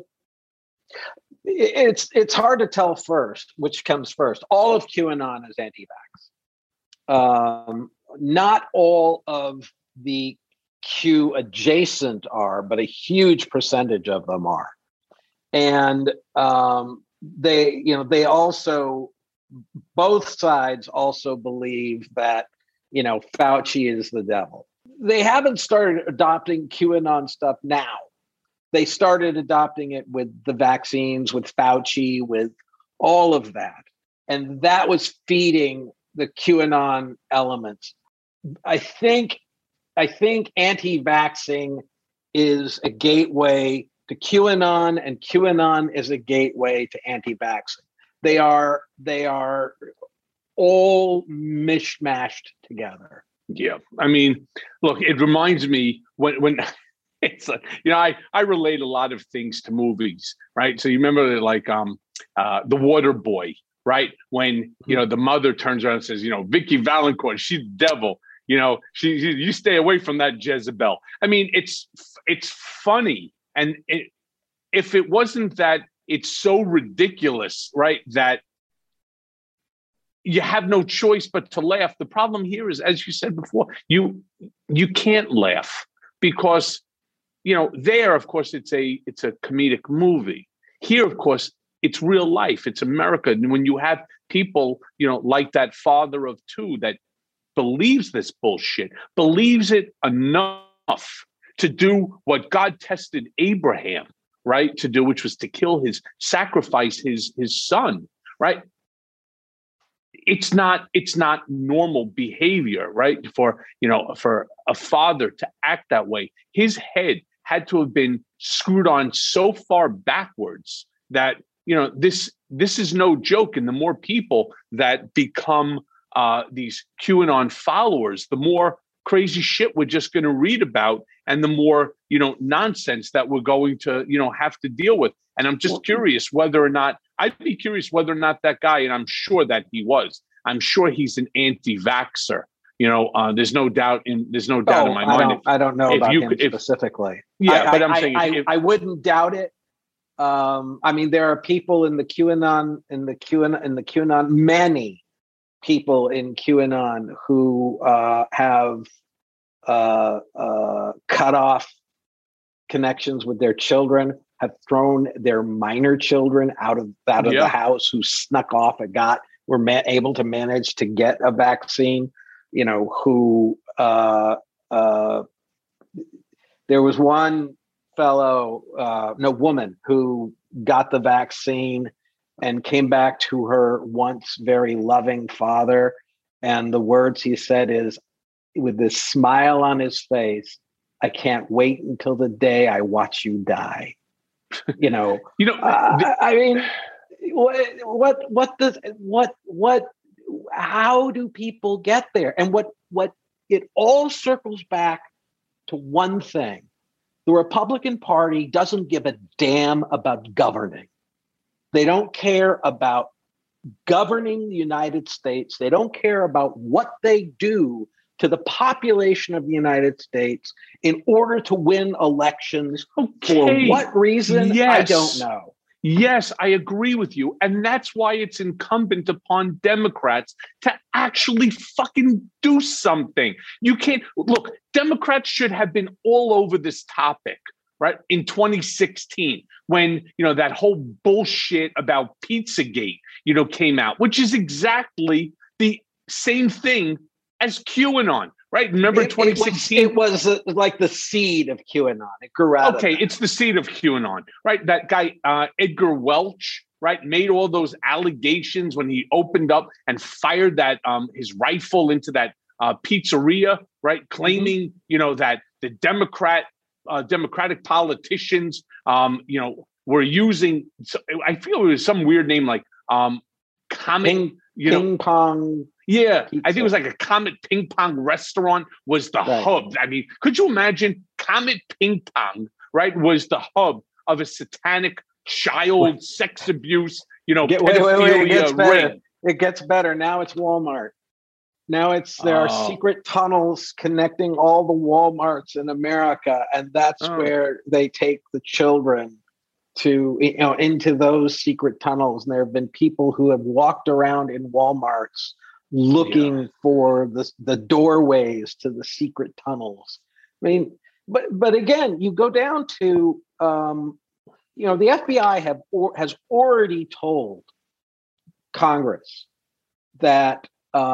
U: It's hard to tell first which comes first. All of QAnon is anti-vax. Not all of the Q adjacent are, but a huge percentage of them are. And they also, both sides also believe that, Fauci is the devil. They haven't started adopting QAnon stuff now. They started adopting it with the vaccines, with Fauci, with all of that. And that was feeding the QAnon elements. I think anti-vaxxing is a gateway to QAnon, and QAnon is a gateway to anti-vaxxing. They are all mishmashed together.
T: Yeah. I mean, look, it reminds me when it's like, I relate a lot of things to movies, right? So you remember like The Water Boy, right? When, the mother turns around and says, Vicky Valancourt, she's the devil. You stay away from that Jezebel. I mean, it's funny. And if it wasn't that it's so ridiculous, right, that you have no choice but to laugh. The problem here is, as you said before, you can't laugh because, there, of course, it's a comedic movie. Here, of course, it's real life. It's America. And when you have people, like that father of two that believes this bullshit, believes it enough to do what God tested Abraham, right, to do, which was to sacrifice his son, right? It's not normal behavior, right? For a father to act that way. His head had to have been screwed on so far backwards that, this is no joke. And the more people that become these QAnon followers, the more crazy shit we're just going to read about, and the more, nonsense that we're going to, have to deal with. And I'm just curious I'd be curious whether or not that guy, and I'm sure that he was, I'm sure he's an anti-vaxxer. There's no doubt in my mind.
U: I don't know about him specifically.
T: Yeah, but I'm saying
U: I wouldn't doubt it. I mean, there are people in the QAnon, many people in QAnon who have cut off connections with their children, have thrown their minor children out of the house, who snuck off were able to manage to get a vaccine. Who there was one woman who got the vaccine and came back to her once very loving father. And the words he said is, with this smile on his face, "I can't wait until the day I watch you die." I mean, how do people get there? And what it all circles back to one thing. The Republican Party doesn't give a damn about governing. They don't care about governing the United States. They don't care about what they do to the population of the United States in order to win elections. For what reason?
T: Yes.
U: I don't know.
T: Yes, I agree with you. And that's why it's incumbent upon Democrats to actually fucking do something. You can't look, Democrats should have been all over this topic, right? In 2016, when, that whole bullshit about Pizzagate, came out, which is exactly the same thing as QAnon. right? Remember 2016?
U: It was like the seed of QAnon. It grew out.
T: Okay, it's the seed of QAnon, right? That guy Edgar Welch, right, made all those allegations when he opened up and fired that his rifle into that pizzeria, right, claiming that the Democratic politicians, were using. I feel it was some weird name like Comet,
U: ping pong.
T: Yeah,
U: pizza.
T: I think it was like a Comet Ping Pong restaurant was the hub. I mean, could you imagine Comet Ping Pong, right, was the hub of a satanic child sex abuse, pedophilia ring?
U: It gets better. Now it's Walmart. Now there are secret tunnels connecting all the Walmarts in America, and that's where they take the children to into those secret tunnels. And there have been people who have walked around in Walmarts looking for the doorways to the secret tunnels. I mean, but again, you go down to the FBI has already told Congress that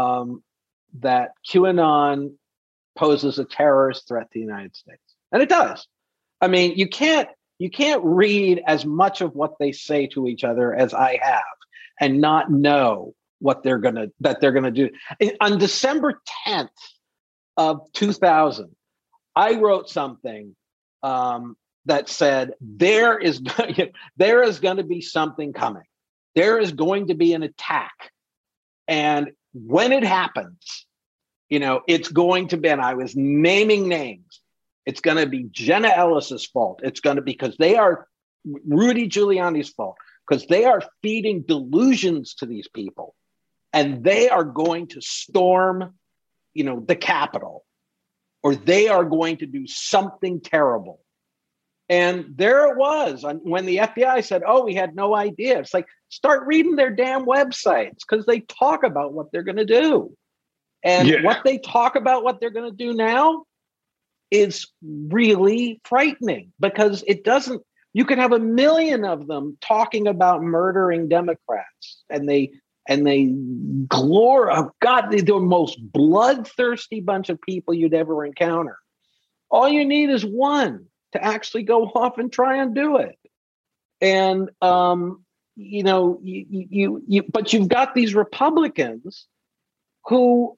U: that QAnon poses a terrorist threat to the United States, and it does. I mean, you can't read as much of what they say to each other as I have and not know what they're gonna do. On December 10th of 2000, I wrote something that said there is going to be something coming. There is going to be an attack, and when it happens, it's going to be. And I was naming names. It's going to be Jenna Ellis's fault. It's going to be because they are Rudy Giuliani's fault, because they are feeding delusions to these people, and they are going to storm, the Capitol, or they are going to do something terrible. And there it was when the FBI said, "Oh, we had no idea." It's like, start reading their damn websites, because they talk about what they're going to do, and what they talk about what they're going to do now is really frightening, because it doesn't. You can have 1 million of them talking about murdering Democrats, and they glorify. God, they're the most bloodthirsty bunch of people you'd ever encounter. All you need is one to actually go off and try and do it. And but you've got these Republicans who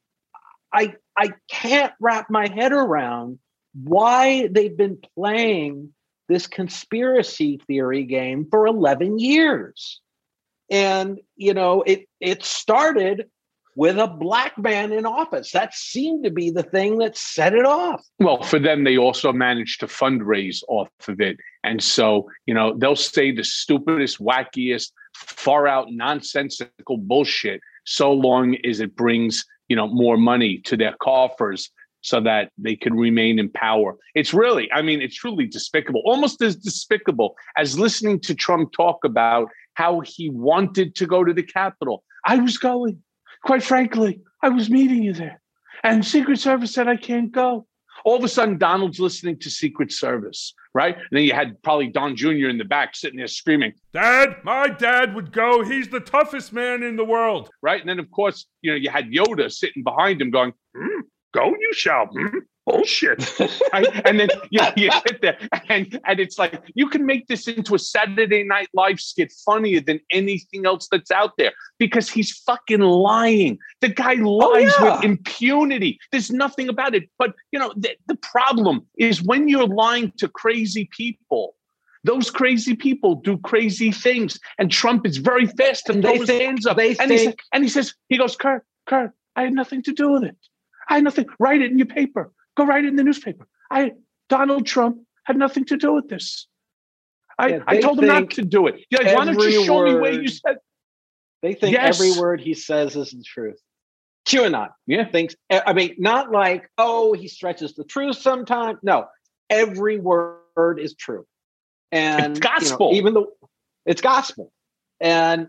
U: I can't wrap my head around why they've been playing this conspiracy theory game for 11 years. And, it started with a black man in office. That seemed to be the thing that set it off.
T: Well, for them, they also managed to fundraise off of it. And so, they'll say the stupidest, wackiest, far out nonsensical bullshit so long as it brings, more money to their coffers so that they can remain in power. It's truly despicable, almost as despicable as listening to Trump talk about how he wanted to go to the Capitol. I was going. Quite frankly, I was meeting you there. And Secret Service said I can't go. All of a sudden, Donald's listening to Secret Service, right? And then you had probably Don Jr. in the back sitting there screaming, "Dad, my dad would go. He's the toughest man in the world," right? And then, of course, you had Yoda sitting behind him going, "Go you shall." Bullshit. Right? And then you sit there and it's like, you can make this into a Saturday Night Live skit funnier than anything else that's out there, because he's fucking lying. The guy lies with impunity. There's nothing about it. But, the problem is when you're lying to crazy people, those crazy people do crazy things. And Trump is very fast to throw his hands up. He says, Kurt, I had nothing to do with it. I had nothing. Write it in your paper. Go write it in the newspaper. Donald Trump had nothing to do with this. I told him not to do it. Why don't you show me where you said?
U: They think every word he says is the truth. QAnon thinks, not like, he stretches the truth sometimes. No, every word is true. And
T: it's gospel.
U: Even though it's gospel. And,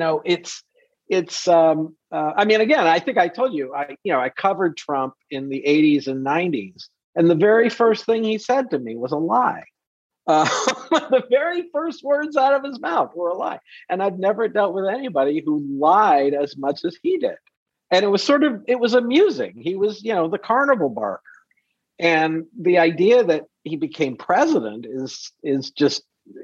U: again, I think I told you, I covered Trump in the 80s and 90s, and the very first thing he said to me was a lie. The very first words out of his mouth were a lie. And I've never dealt with anybody who lied as much as he did. And it was amusing. He was, the carnival barker. And the idea that he became president is just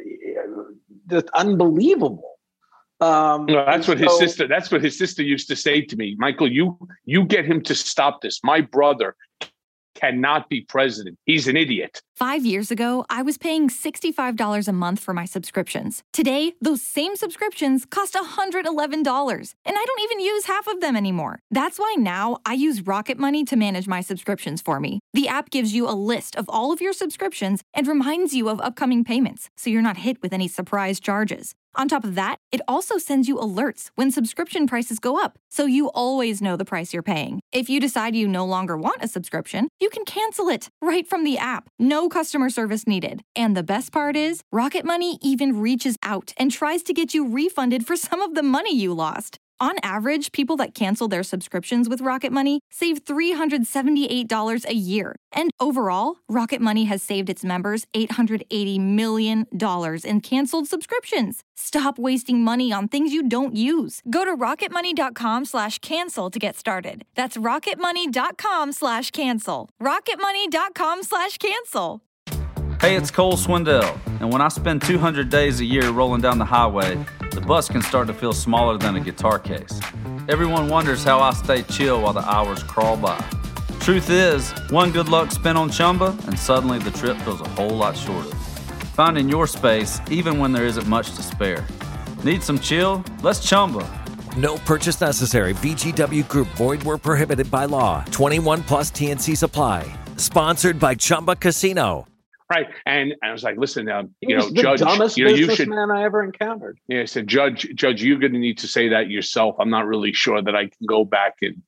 U: unbelievable.
T: That's what his sister used to say to me. Michael, you get him to stop this. My brother cannot be president. He's an idiot.
A: 5 years ago, I was paying $65 a month for my subscriptions. Today, those same subscriptions cost $111, and I don't even use half of them anymore. That's why now I use Rocket Money to manage my subscriptions for me. The app gives you a list of all of your subscriptions and reminds you of upcoming payments, so you're not hit with any surprise charges. On top of that, it also sends you alerts when subscription prices go up, so you always know the price you're paying. If you decide you no longer want a subscription, you can cancel it right from the app. No customer service needed. And the best part is, Rocket Money even reaches out and tries to get you refunded for some of the money you lost. On average, people that cancel their subscriptions with Rocket Money save $378 a year. And overall, Rocket Money has saved its members $880 million in canceled subscriptions. Stop wasting money on things you don't use. Go to rocketmoney.com/cancel to get started. That's rocketmoney.com/cancel. rocketmoney.com/cancel.
F: Hey, it's Cole Swindell, and when I spend 200 days a year rolling down the highway, the bus can start to feel smaller than a guitar case. Everyone wonders how I stay chill while the hours crawl by. Truth is, one good luck spin on Chumba, and suddenly the trip feels a whole lot shorter. Finding your space, even when there isn't much to spare. Need some chill? Let's Chumba.
G: No purchase necessary. VGW Group. Void where prohibited by law. 21 plus TNCs apply. Sponsored by Chumba Casino.
T: Right. And I was like, listen,
U: Judge,
T: the
U: dumbest businessman I ever encountered.
T: Yeah, I said, Judge, you're going to need to say that yourself. I'm not really sure that I can go back and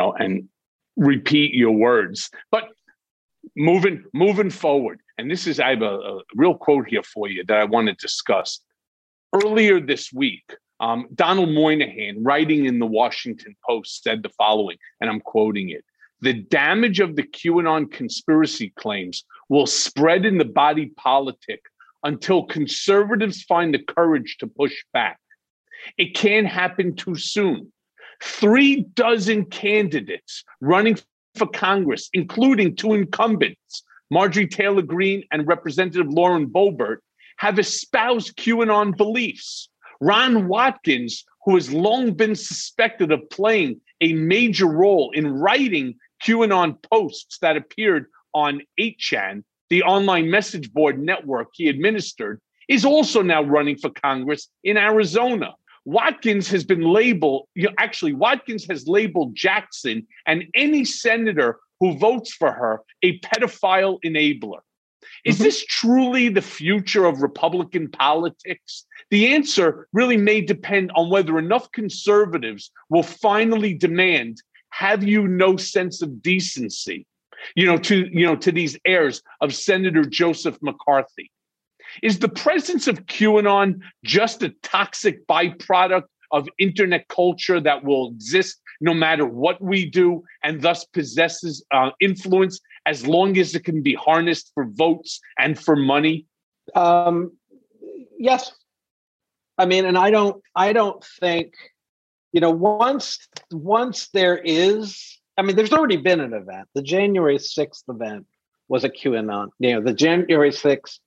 T: repeat your words. But moving forward, and I have a real quote here for you that I want to discuss. Earlier this week, Donald Moynihan, writing in the Washington Post, said the following, and I'm quoting it. The damage of the QAnon conspiracy claims will spread in the body politic until conservatives find the courage to push back. It can't happen too soon. 36 candidates running for Congress, including 2 incumbents, Marjorie Taylor Greene and Representative Lauren Boebert, have espoused QAnon beliefs. Ron Watkins, who has long been suspected of playing a major role in writing QAnon posts that appeared on 8chan, the online message board network he administered, is also now running for Congress in Arizona. Watkins has labeled Jackson and any senator who votes for her a pedophile enabler. Is this truly the future of Republican politics? The answer really may depend on whether enough conservatives will finally demand, have you no sense of decency, to these heirs of Senator Joseph McCarthy? Is the presence of QAnon just a toxic byproduct of internet culture that will exist no matter what we do and thus possesses influence as long as it can be harnessed for votes and for money?
U: Yes. I mean, and I don't think, once there is, there's already been an event. The January 6th event was a QAnon, the January 6th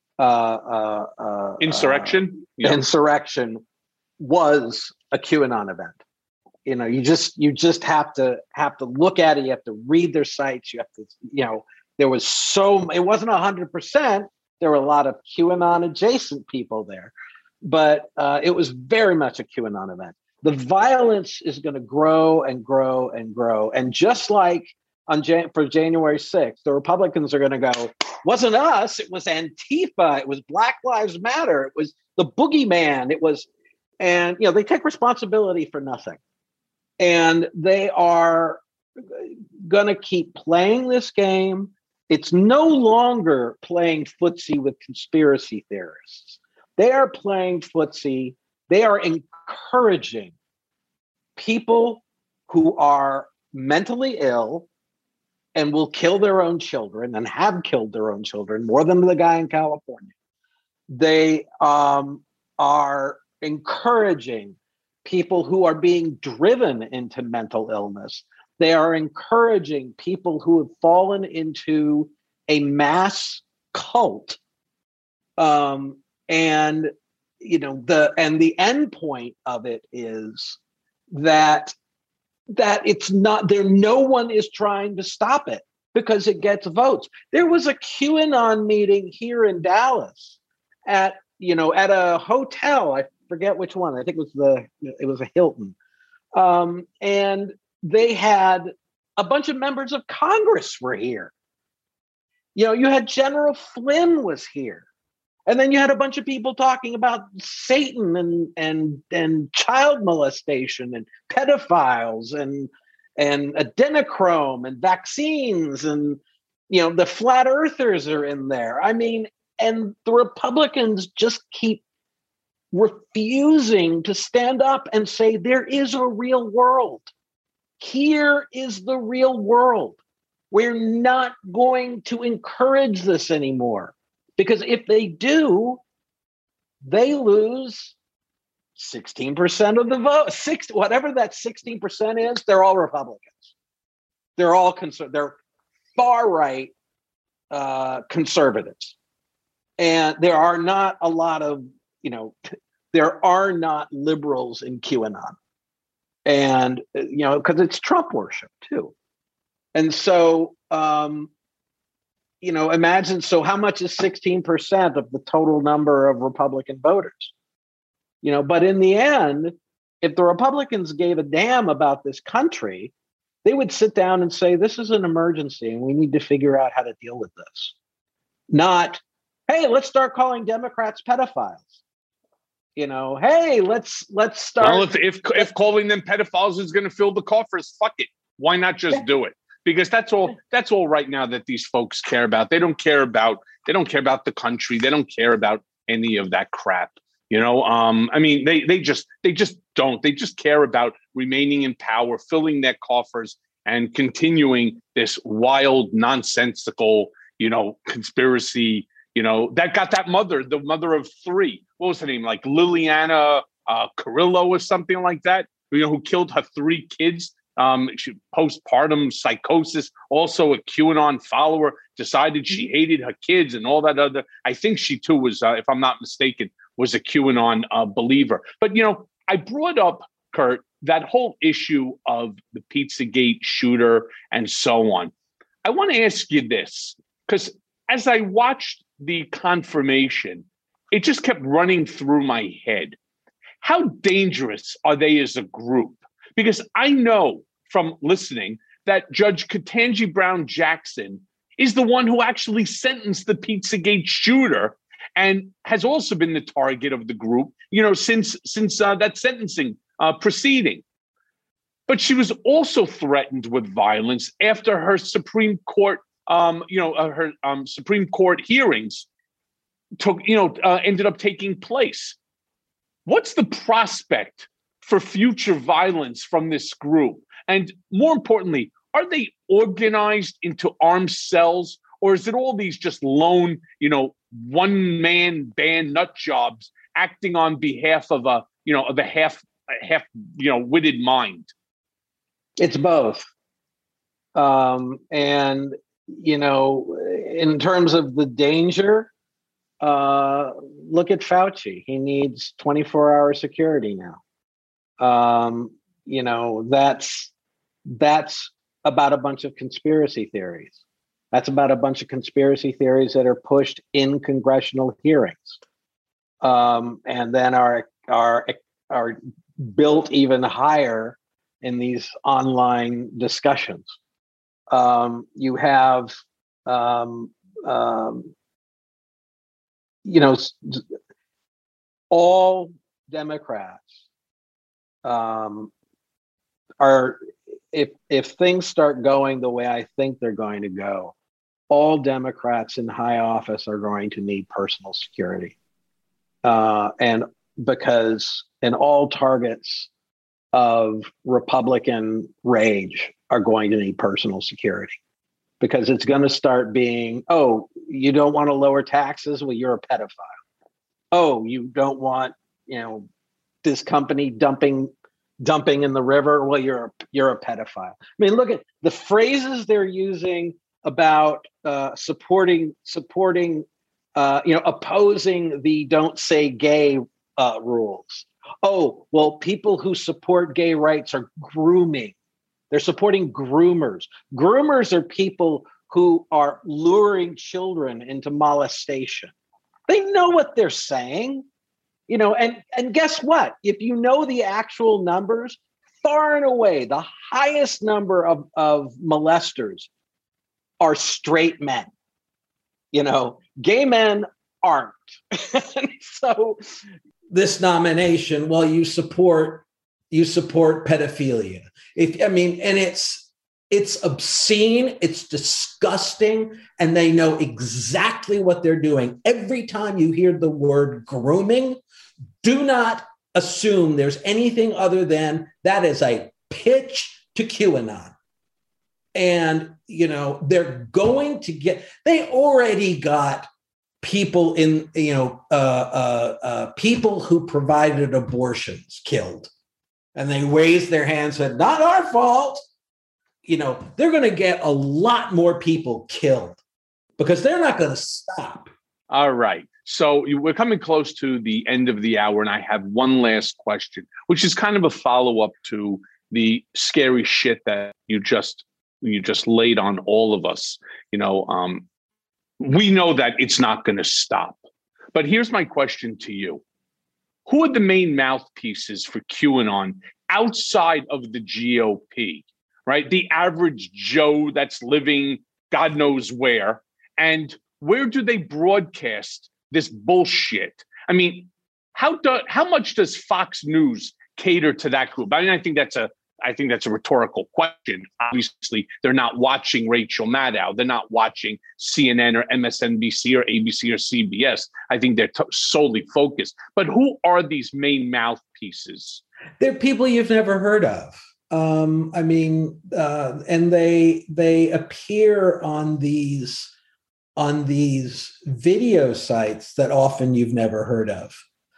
T: insurrection.
U: Insurrection was a QAnon event. You just have to look at it. You have to read their sites. You have to, there was it wasn't 100%. There were a lot of QAnon adjacent people there, but it was very much a QAnon event. The violence is going to grow and grow and grow. And just like for January 6th, the Republicans are going to go, wasn't us, it was Antifa, it was Black Lives Matter, it was the boogeyman, and they take responsibility for nothing. And they are going to keep playing this game. It's no longer playing footsie with conspiracy theorists. They are playing footsie. They are encouraging people who are mentally ill and will kill their own children and have killed their own children, more than the guy in California. They are encouraging people who are being driven into mental illness. They are encouraging people who have fallen into a mass cult. And the end point of it is that it's not there. No one is trying to stop it because it gets votes. There was a QAnon meeting here in Dallas at a hotel. I forget which one. I think it was a Hilton. And they had a bunch of members of Congress were here. You had General Flynn was here. And then you had a bunch of people talking about Satan and child molestation and pedophiles and adrenochrome and vaccines, and the flat earthers are in there. I mean, and the Republicans just keep refusing to stand up and say there is a real world. Here is the real world. We're not going to encourage this anymore. Because if they do, they lose 16% of the vote. Whatever that 16% is, they're all Republicans. They're all they're far right conservatives, and there are not a lot of there are not liberals in QAnon, and because it's Trump worship too, and so. Imagine, so how much is 16% of the total number of Republican voters? But in the end, if the Republicans gave a damn about this country, they would sit down and say, this is an emergency and we need to figure out how to deal with this. Not, hey, let's start calling Democrats pedophiles. Hey, let's start.
T: Well, if calling them pedophiles is going to fill the coffers, fuck it. Why not just do it? Because that's all right now that these folks care about. They don't care about the country. They don't care about any of that crap. I mean, they just don't. They just care about remaining in power, filling their coffers, and continuing this wild, nonsensical, conspiracy. That got the mother of three. What was her name? Like Liliana Carrillo or something like that. Who killed her 3 kids. She postpartum psychosis, also a QAnon follower, decided she hated her kids and all that other. I think she too was, if I'm not mistaken, was a QAnon believer. But, I brought up, Kurt, that whole issue of the Pizzagate shooter and so on. I want to ask you this, because as I watched the confirmation, it just kept running through my head. How dangerous are they as a group? Because I know from listening that Judge Ketanji Brown Jackson is the one who actually sentenced the Pizzagate shooter and has also been the target of the group, since that sentencing proceeding. But she was also threatened with violence after her Supreme Court, Supreme Court hearings ended up taking place. What's the prospect for future violence from this group? And more importantly, are they organized into armed cells, or is it all these just lone, one-man band nut jobs acting on behalf of a half-witted mind?
U: It's both. And, in terms of the danger, look at Fauci. He needs 24-hour security now. That's about a bunch of conspiracy theories. That's about a bunch of conspiracy theories that are pushed in congressional hearings, and then are built even higher in these online discussions. You have, all Democrats are, if things start going the way I think they're going to go, all Democrats in high office are going to need personal security. And all targets of Republican rage are going to need personal security, because it's going to start being, oh, you don't want to lower taxes? Well, you're a pedophile. Oh, you don't want, this company dumping in the river. Well, you're a pedophile. I mean, look at the phrases they're using about supporting opposing the don't say gay rules. Oh, well, people who support gay rights are grooming. They're supporting groomers. Groomers are people who are luring children into molestation. They know what they're saying, and guess what? If you know the actual numbers, far and away, the highest number of molesters are straight men. Gay men aren't. So
H: this nomination, well, you support pedophilia. It's obscene, it's disgusting, and they know exactly what they're doing. Every time you hear the word grooming, do not assume there's anything other than that is a pitch to QAnon. And, they're going to they already got people in, people who provided abortions killed. And they raised their hands and said, not our fault. They're going to get a lot more people killed because they're not going to stop.
T: All right. So we're coming close to the end of the hour, and I have one last question, which is kind of a follow-up to the scary shit that you just laid on all of us. We know that it's not going to stop. But here's my question to you. Who are the main mouthpieces for QAnon outside of the GOP, right? The average Joe that's living God knows where. And where do they broadcast this bullshit? I mean, how much does Fox News cater to that group? I mean, I think that's a rhetorical question. Obviously, they're not watching Rachel Maddow. They're not watching CNN or MSNBC or ABC or CBS. I think they're solely focused. But who are these main mouthpieces?
H: They're people you've never heard of. And they appear on these video sites that often you've never heard of.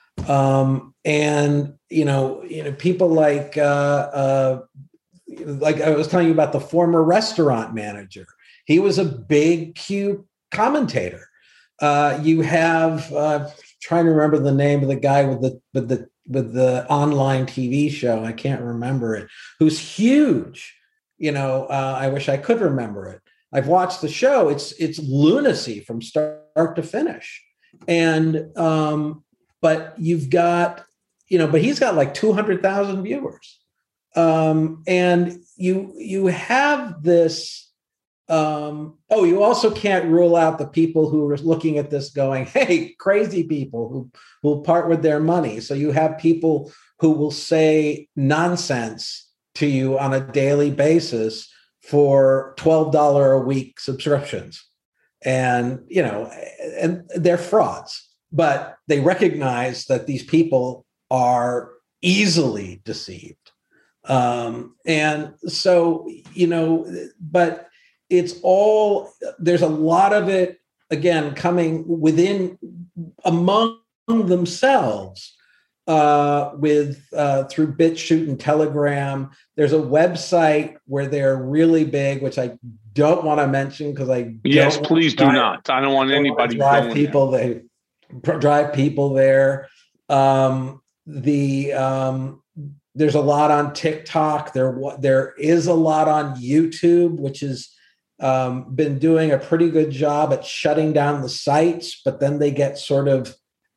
H: People like I was telling you about the former restaurant manager. He was a big Q commentator. You have trying to remember the name of the guy with the online TV show. I can't remember it. Who's huge. I wish I could remember it. I've watched the show. It's lunacy from start to finish. And but you've got, but he's got like 200,000 viewers. And you have this. You also can't rule out the people who are looking at this going, hey, crazy people who will part with their money. So you have people who will say nonsense to you on a daily basis for $12 a week subscriptions. And, and they're frauds, but they recognize that these people are easily deceived. And so, but it's all, there's a lot of it, again, coming among themselves through BitChute and Telegram. There's a website where they're really big, which I don't want to mention because
T: Yes, please do not. I don't want anybody
H: drive people. They drive people there. There's a lot on TikTok. There is a lot on YouTube, which has been doing a pretty good job at shutting down the sites, but then they get sort of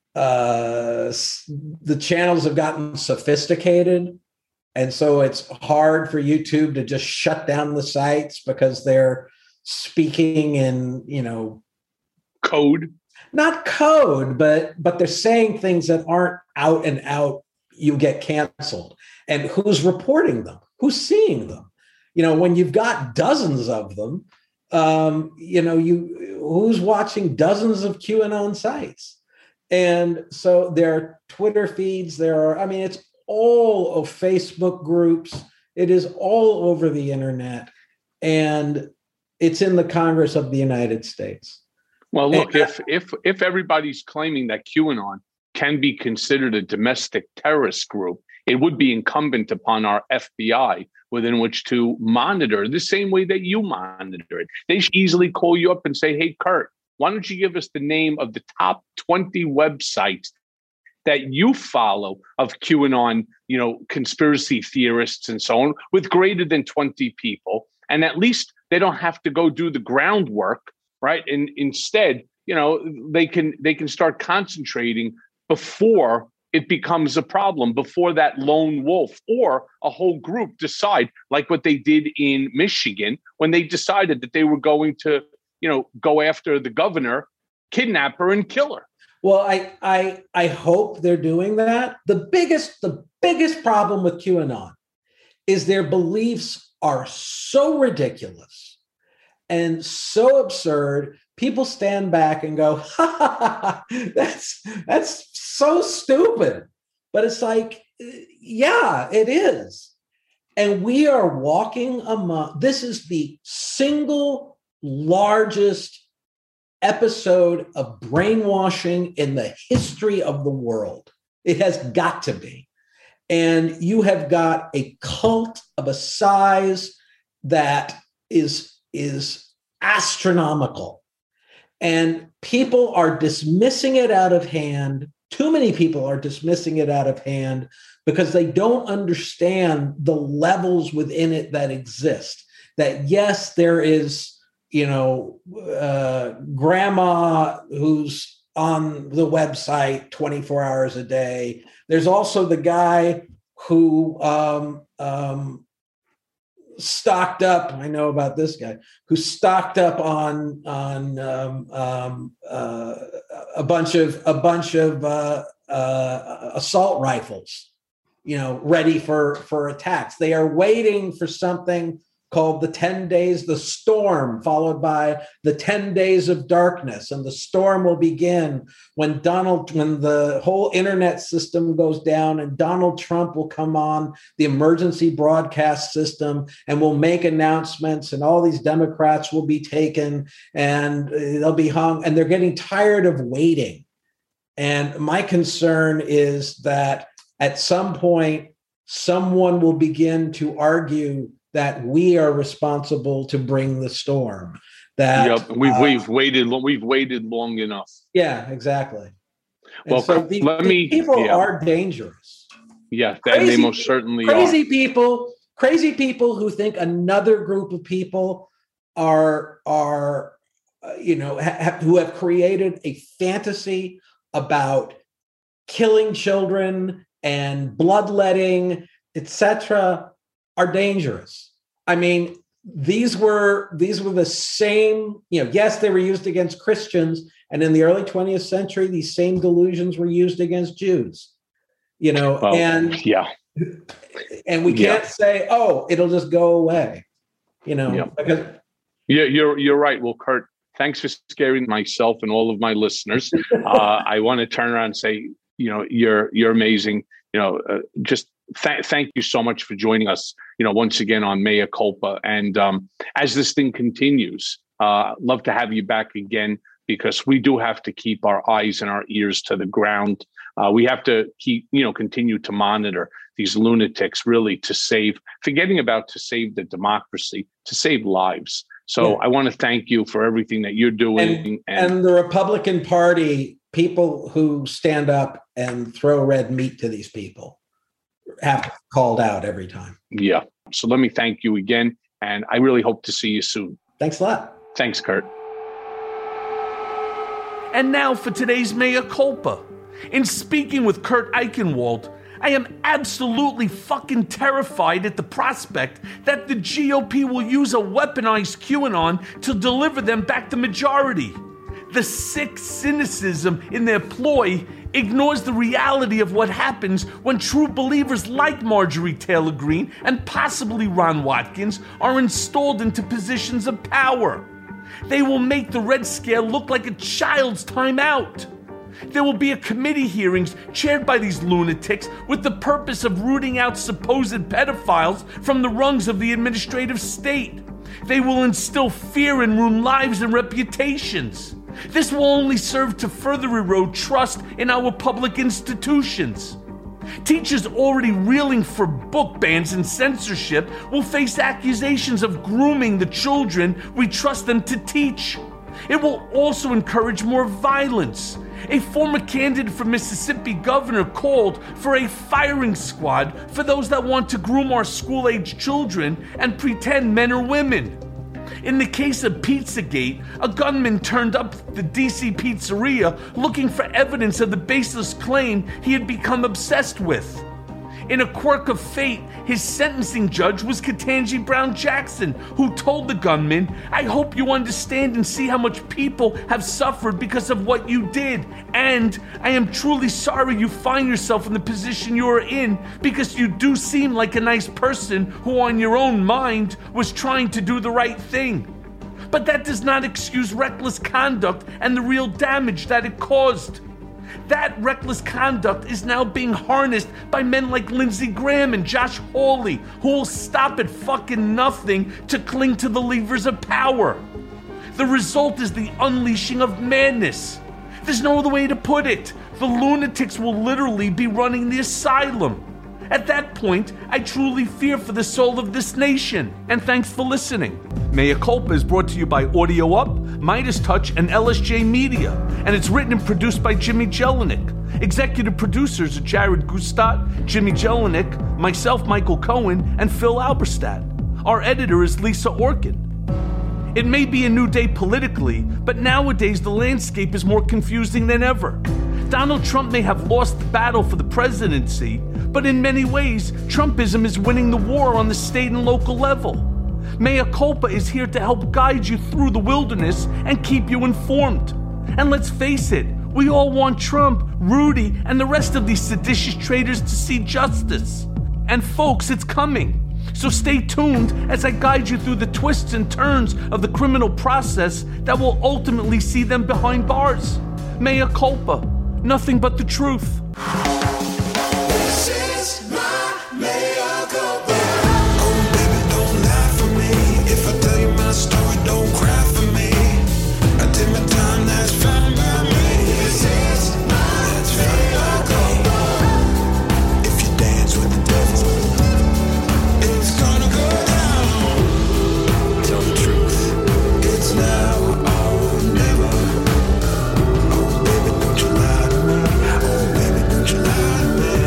H: the channels have gotten sophisticated. And so it's hard for YouTube to just shut down the sites because they're speaking in,
T: code,
H: not code, but they're saying things that aren't out and out. You get canceled. And who's reporting them? Who's seeing them? When you've got dozens of them, who's watching dozens of QAnon sites? And so there are Twitter feeds. It's all of Facebook groups. It is all over the internet. And it's in the Congress of the United States.
T: Well, look, if everybody's claiming that QAnon can be considered a domestic terrorist group, it would be incumbent upon our FBI within which to monitor the same way that you monitor it. They should easily call you up and say, hey, Kurt, why don't you give us the name of the top 20 websites that you follow of QAnon, conspiracy theorists and so on, with greater than 20 people. And at least they don't have to go do the groundwork, right? And instead, they can start concentrating before it becomes a problem, before that lone wolf or a whole group decide, like what they did in Michigan when they decided that they were going to, go after the governor, kidnap her, and kill her.
H: Well, I hope they're doing that. The biggest problem with QAnon is their beliefs are so ridiculous and so absurd. People stand back and go, ha, ha, ha, that's so stupid. But it's like, yeah, it is. And we are walking among, this is the single largest episode of brainwashing in the history of the world. It has got to be. And you have got a cult of a size that is astronomical. And people are dismissing it out of hand. Too many people are dismissing it out of hand because they don't understand the levels within it that exist. That yes, there is, grandma who's on the website 24 hours a day. There's also the guy who stocked up. I know about this guy who stocked up on a bunch of assault rifles, ready for attacks. They are waiting for something called the 10 days, the storm, followed by the 10 days of darkness. And the storm will begin when the whole internet system goes down and Donald Trump will come on the emergency broadcast system and will make announcements, and all these Democrats will be taken and they'll be hung, and they're getting tired of waiting. And my concern is that at some point, someone will begin to argue that we are responsible to bring the storm. That
T: we've waited long enough.
H: Yeah, exactly.
T: Well,
H: so people are dangerous.
T: Yeah, they most certainly
H: are. Crazy people who think another group of people are who have created a fantasy about killing children and bloodletting, etc., are dangerous. I mean, these were the same, yes, they were used against Christians. And in the early 20th century, these same delusions were used against Jews, and we can't say, oh, it'll just go away, because
T: you're right. Well, Kurt, thanks for scaring myself and all of my listeners. I want to turn around and say, you're amazing. Thank you so much for joining us, once again on Mea Culpa. And as this thing continues, love to have you back again, because we do have to keep our eyes and our ears to the ground. We have to continue to monitor these lunatics, really to save the democracy, to save lives. So I want to thank you for everything that you're doing.
H: And the Republican Party, people who stand up and throw red meat to these people, have to be called out every time.
T: Yeah. So let me thank you again. And I really hope to see you soon.
H: Thanks a lot.
T: Thanks, Kurt.
C: And now for today's Mea Culpa. In speaking with Kurt Eichenwald, I am absolutely fucking terrified at the prospect that the GOP will use a weaponized QAnon to deliver them back the majority. The sick cynicism in their ploy ignores the reality of what happens when true believers like Marjorie Taylor Greene and possibly Ron Watkins are installed into positions of power. They will make the Red Scare look like a child's time out. There will be committee hearings chaired by these lunatics with the purpose of rooting out supposed pedophiles from the rungs of the administrative state. They will instill fear and ruin lives and reputations. This will only serve to further erode trust in our public institutions. Teachers already reeling for book bans and censorship will face accusations of grooming the children we trust them to teach. It will also encourage more violence. A former candidate for Mississippi governor called for a firing squad for those that want to groom our school-age children and pretend men are women. In the case of Pizzagate, a gunman turned up the DC pizzeria looking for evidence of the baseless claim he had become obsessed with. In a quirk of fate, his sentencing judge was Ketanji Brown Jackson, who told the gunman, "I hope you understand and see how much people have suffered because of what you did, and I am truly sorry you find yourself in the position you are in because you do seem like a nice person who on your own mind was trying to do the right thing." But that does not excuse reckless conduct and the real damage that it caused. That reckless conduct is now being harnessed by men like Lindsey Graham and Josh Hawley, who will stop at fucking nothing to cling to the levers of power. The result is the unleashing of madness. There's no other way to put it. The lunatics will literally be running the asylum. At that point, I truly fear for the soul of this nation. And thanks for listening. Mea Culpa is brought to you by Audio Up, Midas Touch, and LSJ Media, and it's written and produced by Jimmy Jelinek. Executive producers are Jared Gustat, Jimmy Jelinek, myself, Michael Cohen, and Phil Alberstadt. Our editor is Lisa Orkin. It may be a new day politically, but nowadays the landscape is more confusing than ever. Donald Trump may have lost the battle for the presidency, but in many ways, Trumpism is winning the war on the state and local level. Mea Culpa is here to help guide you through the wilderness and keep you informed. And let's face it, we all want Trump, Rudy, and the rest of these seditious traitors to see justice. And folks, it's coming. So stay tuned as I guide you through the twists and turns of the criminal process that will ultimately see them behind bars. Mea Culpa, nothing but the truth.
I: This is my mea culpa. Oh, baby, don't lie for me. If I tell you my story, don't cry for me. I did my time, that's fine by me. This is my mea culpa. If you dance with the devil, it's gonna go down. Tell the truth, it's now or never. Oh, baby, don't you lie to me. Oh, baby, don't you lie to me.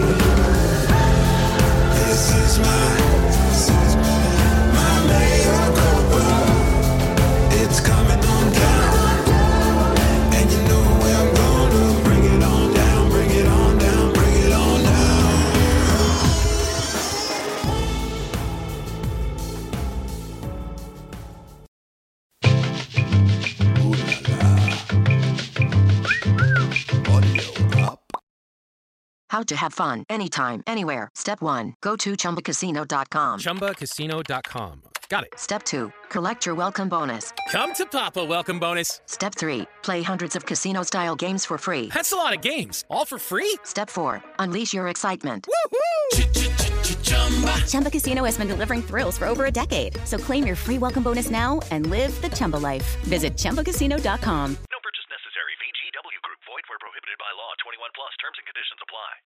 I: This is my mea culpa. It's coming on down, and you know where I'm gonna bring it on down, bring it on down, bring it on down.
D: How to have fun anytime, anywhere. Step 1. Go to ChumbaCasino.com.
K: ChumbaCasino.com. Got it.
D: Step 2. Collect your welcome bonus.
K: Come to Papa welcome bonus.
D: Step 3. Play hundreds of casino-style games for free.
K: That's a lot of games. All for free?
D: Step 4. Unleash your excitement.
E: Chumba Casino has been delivering thrills for over a decade. So claim your free welcome bonus now and live the Chumba life. Visit ChumbaCasino.com.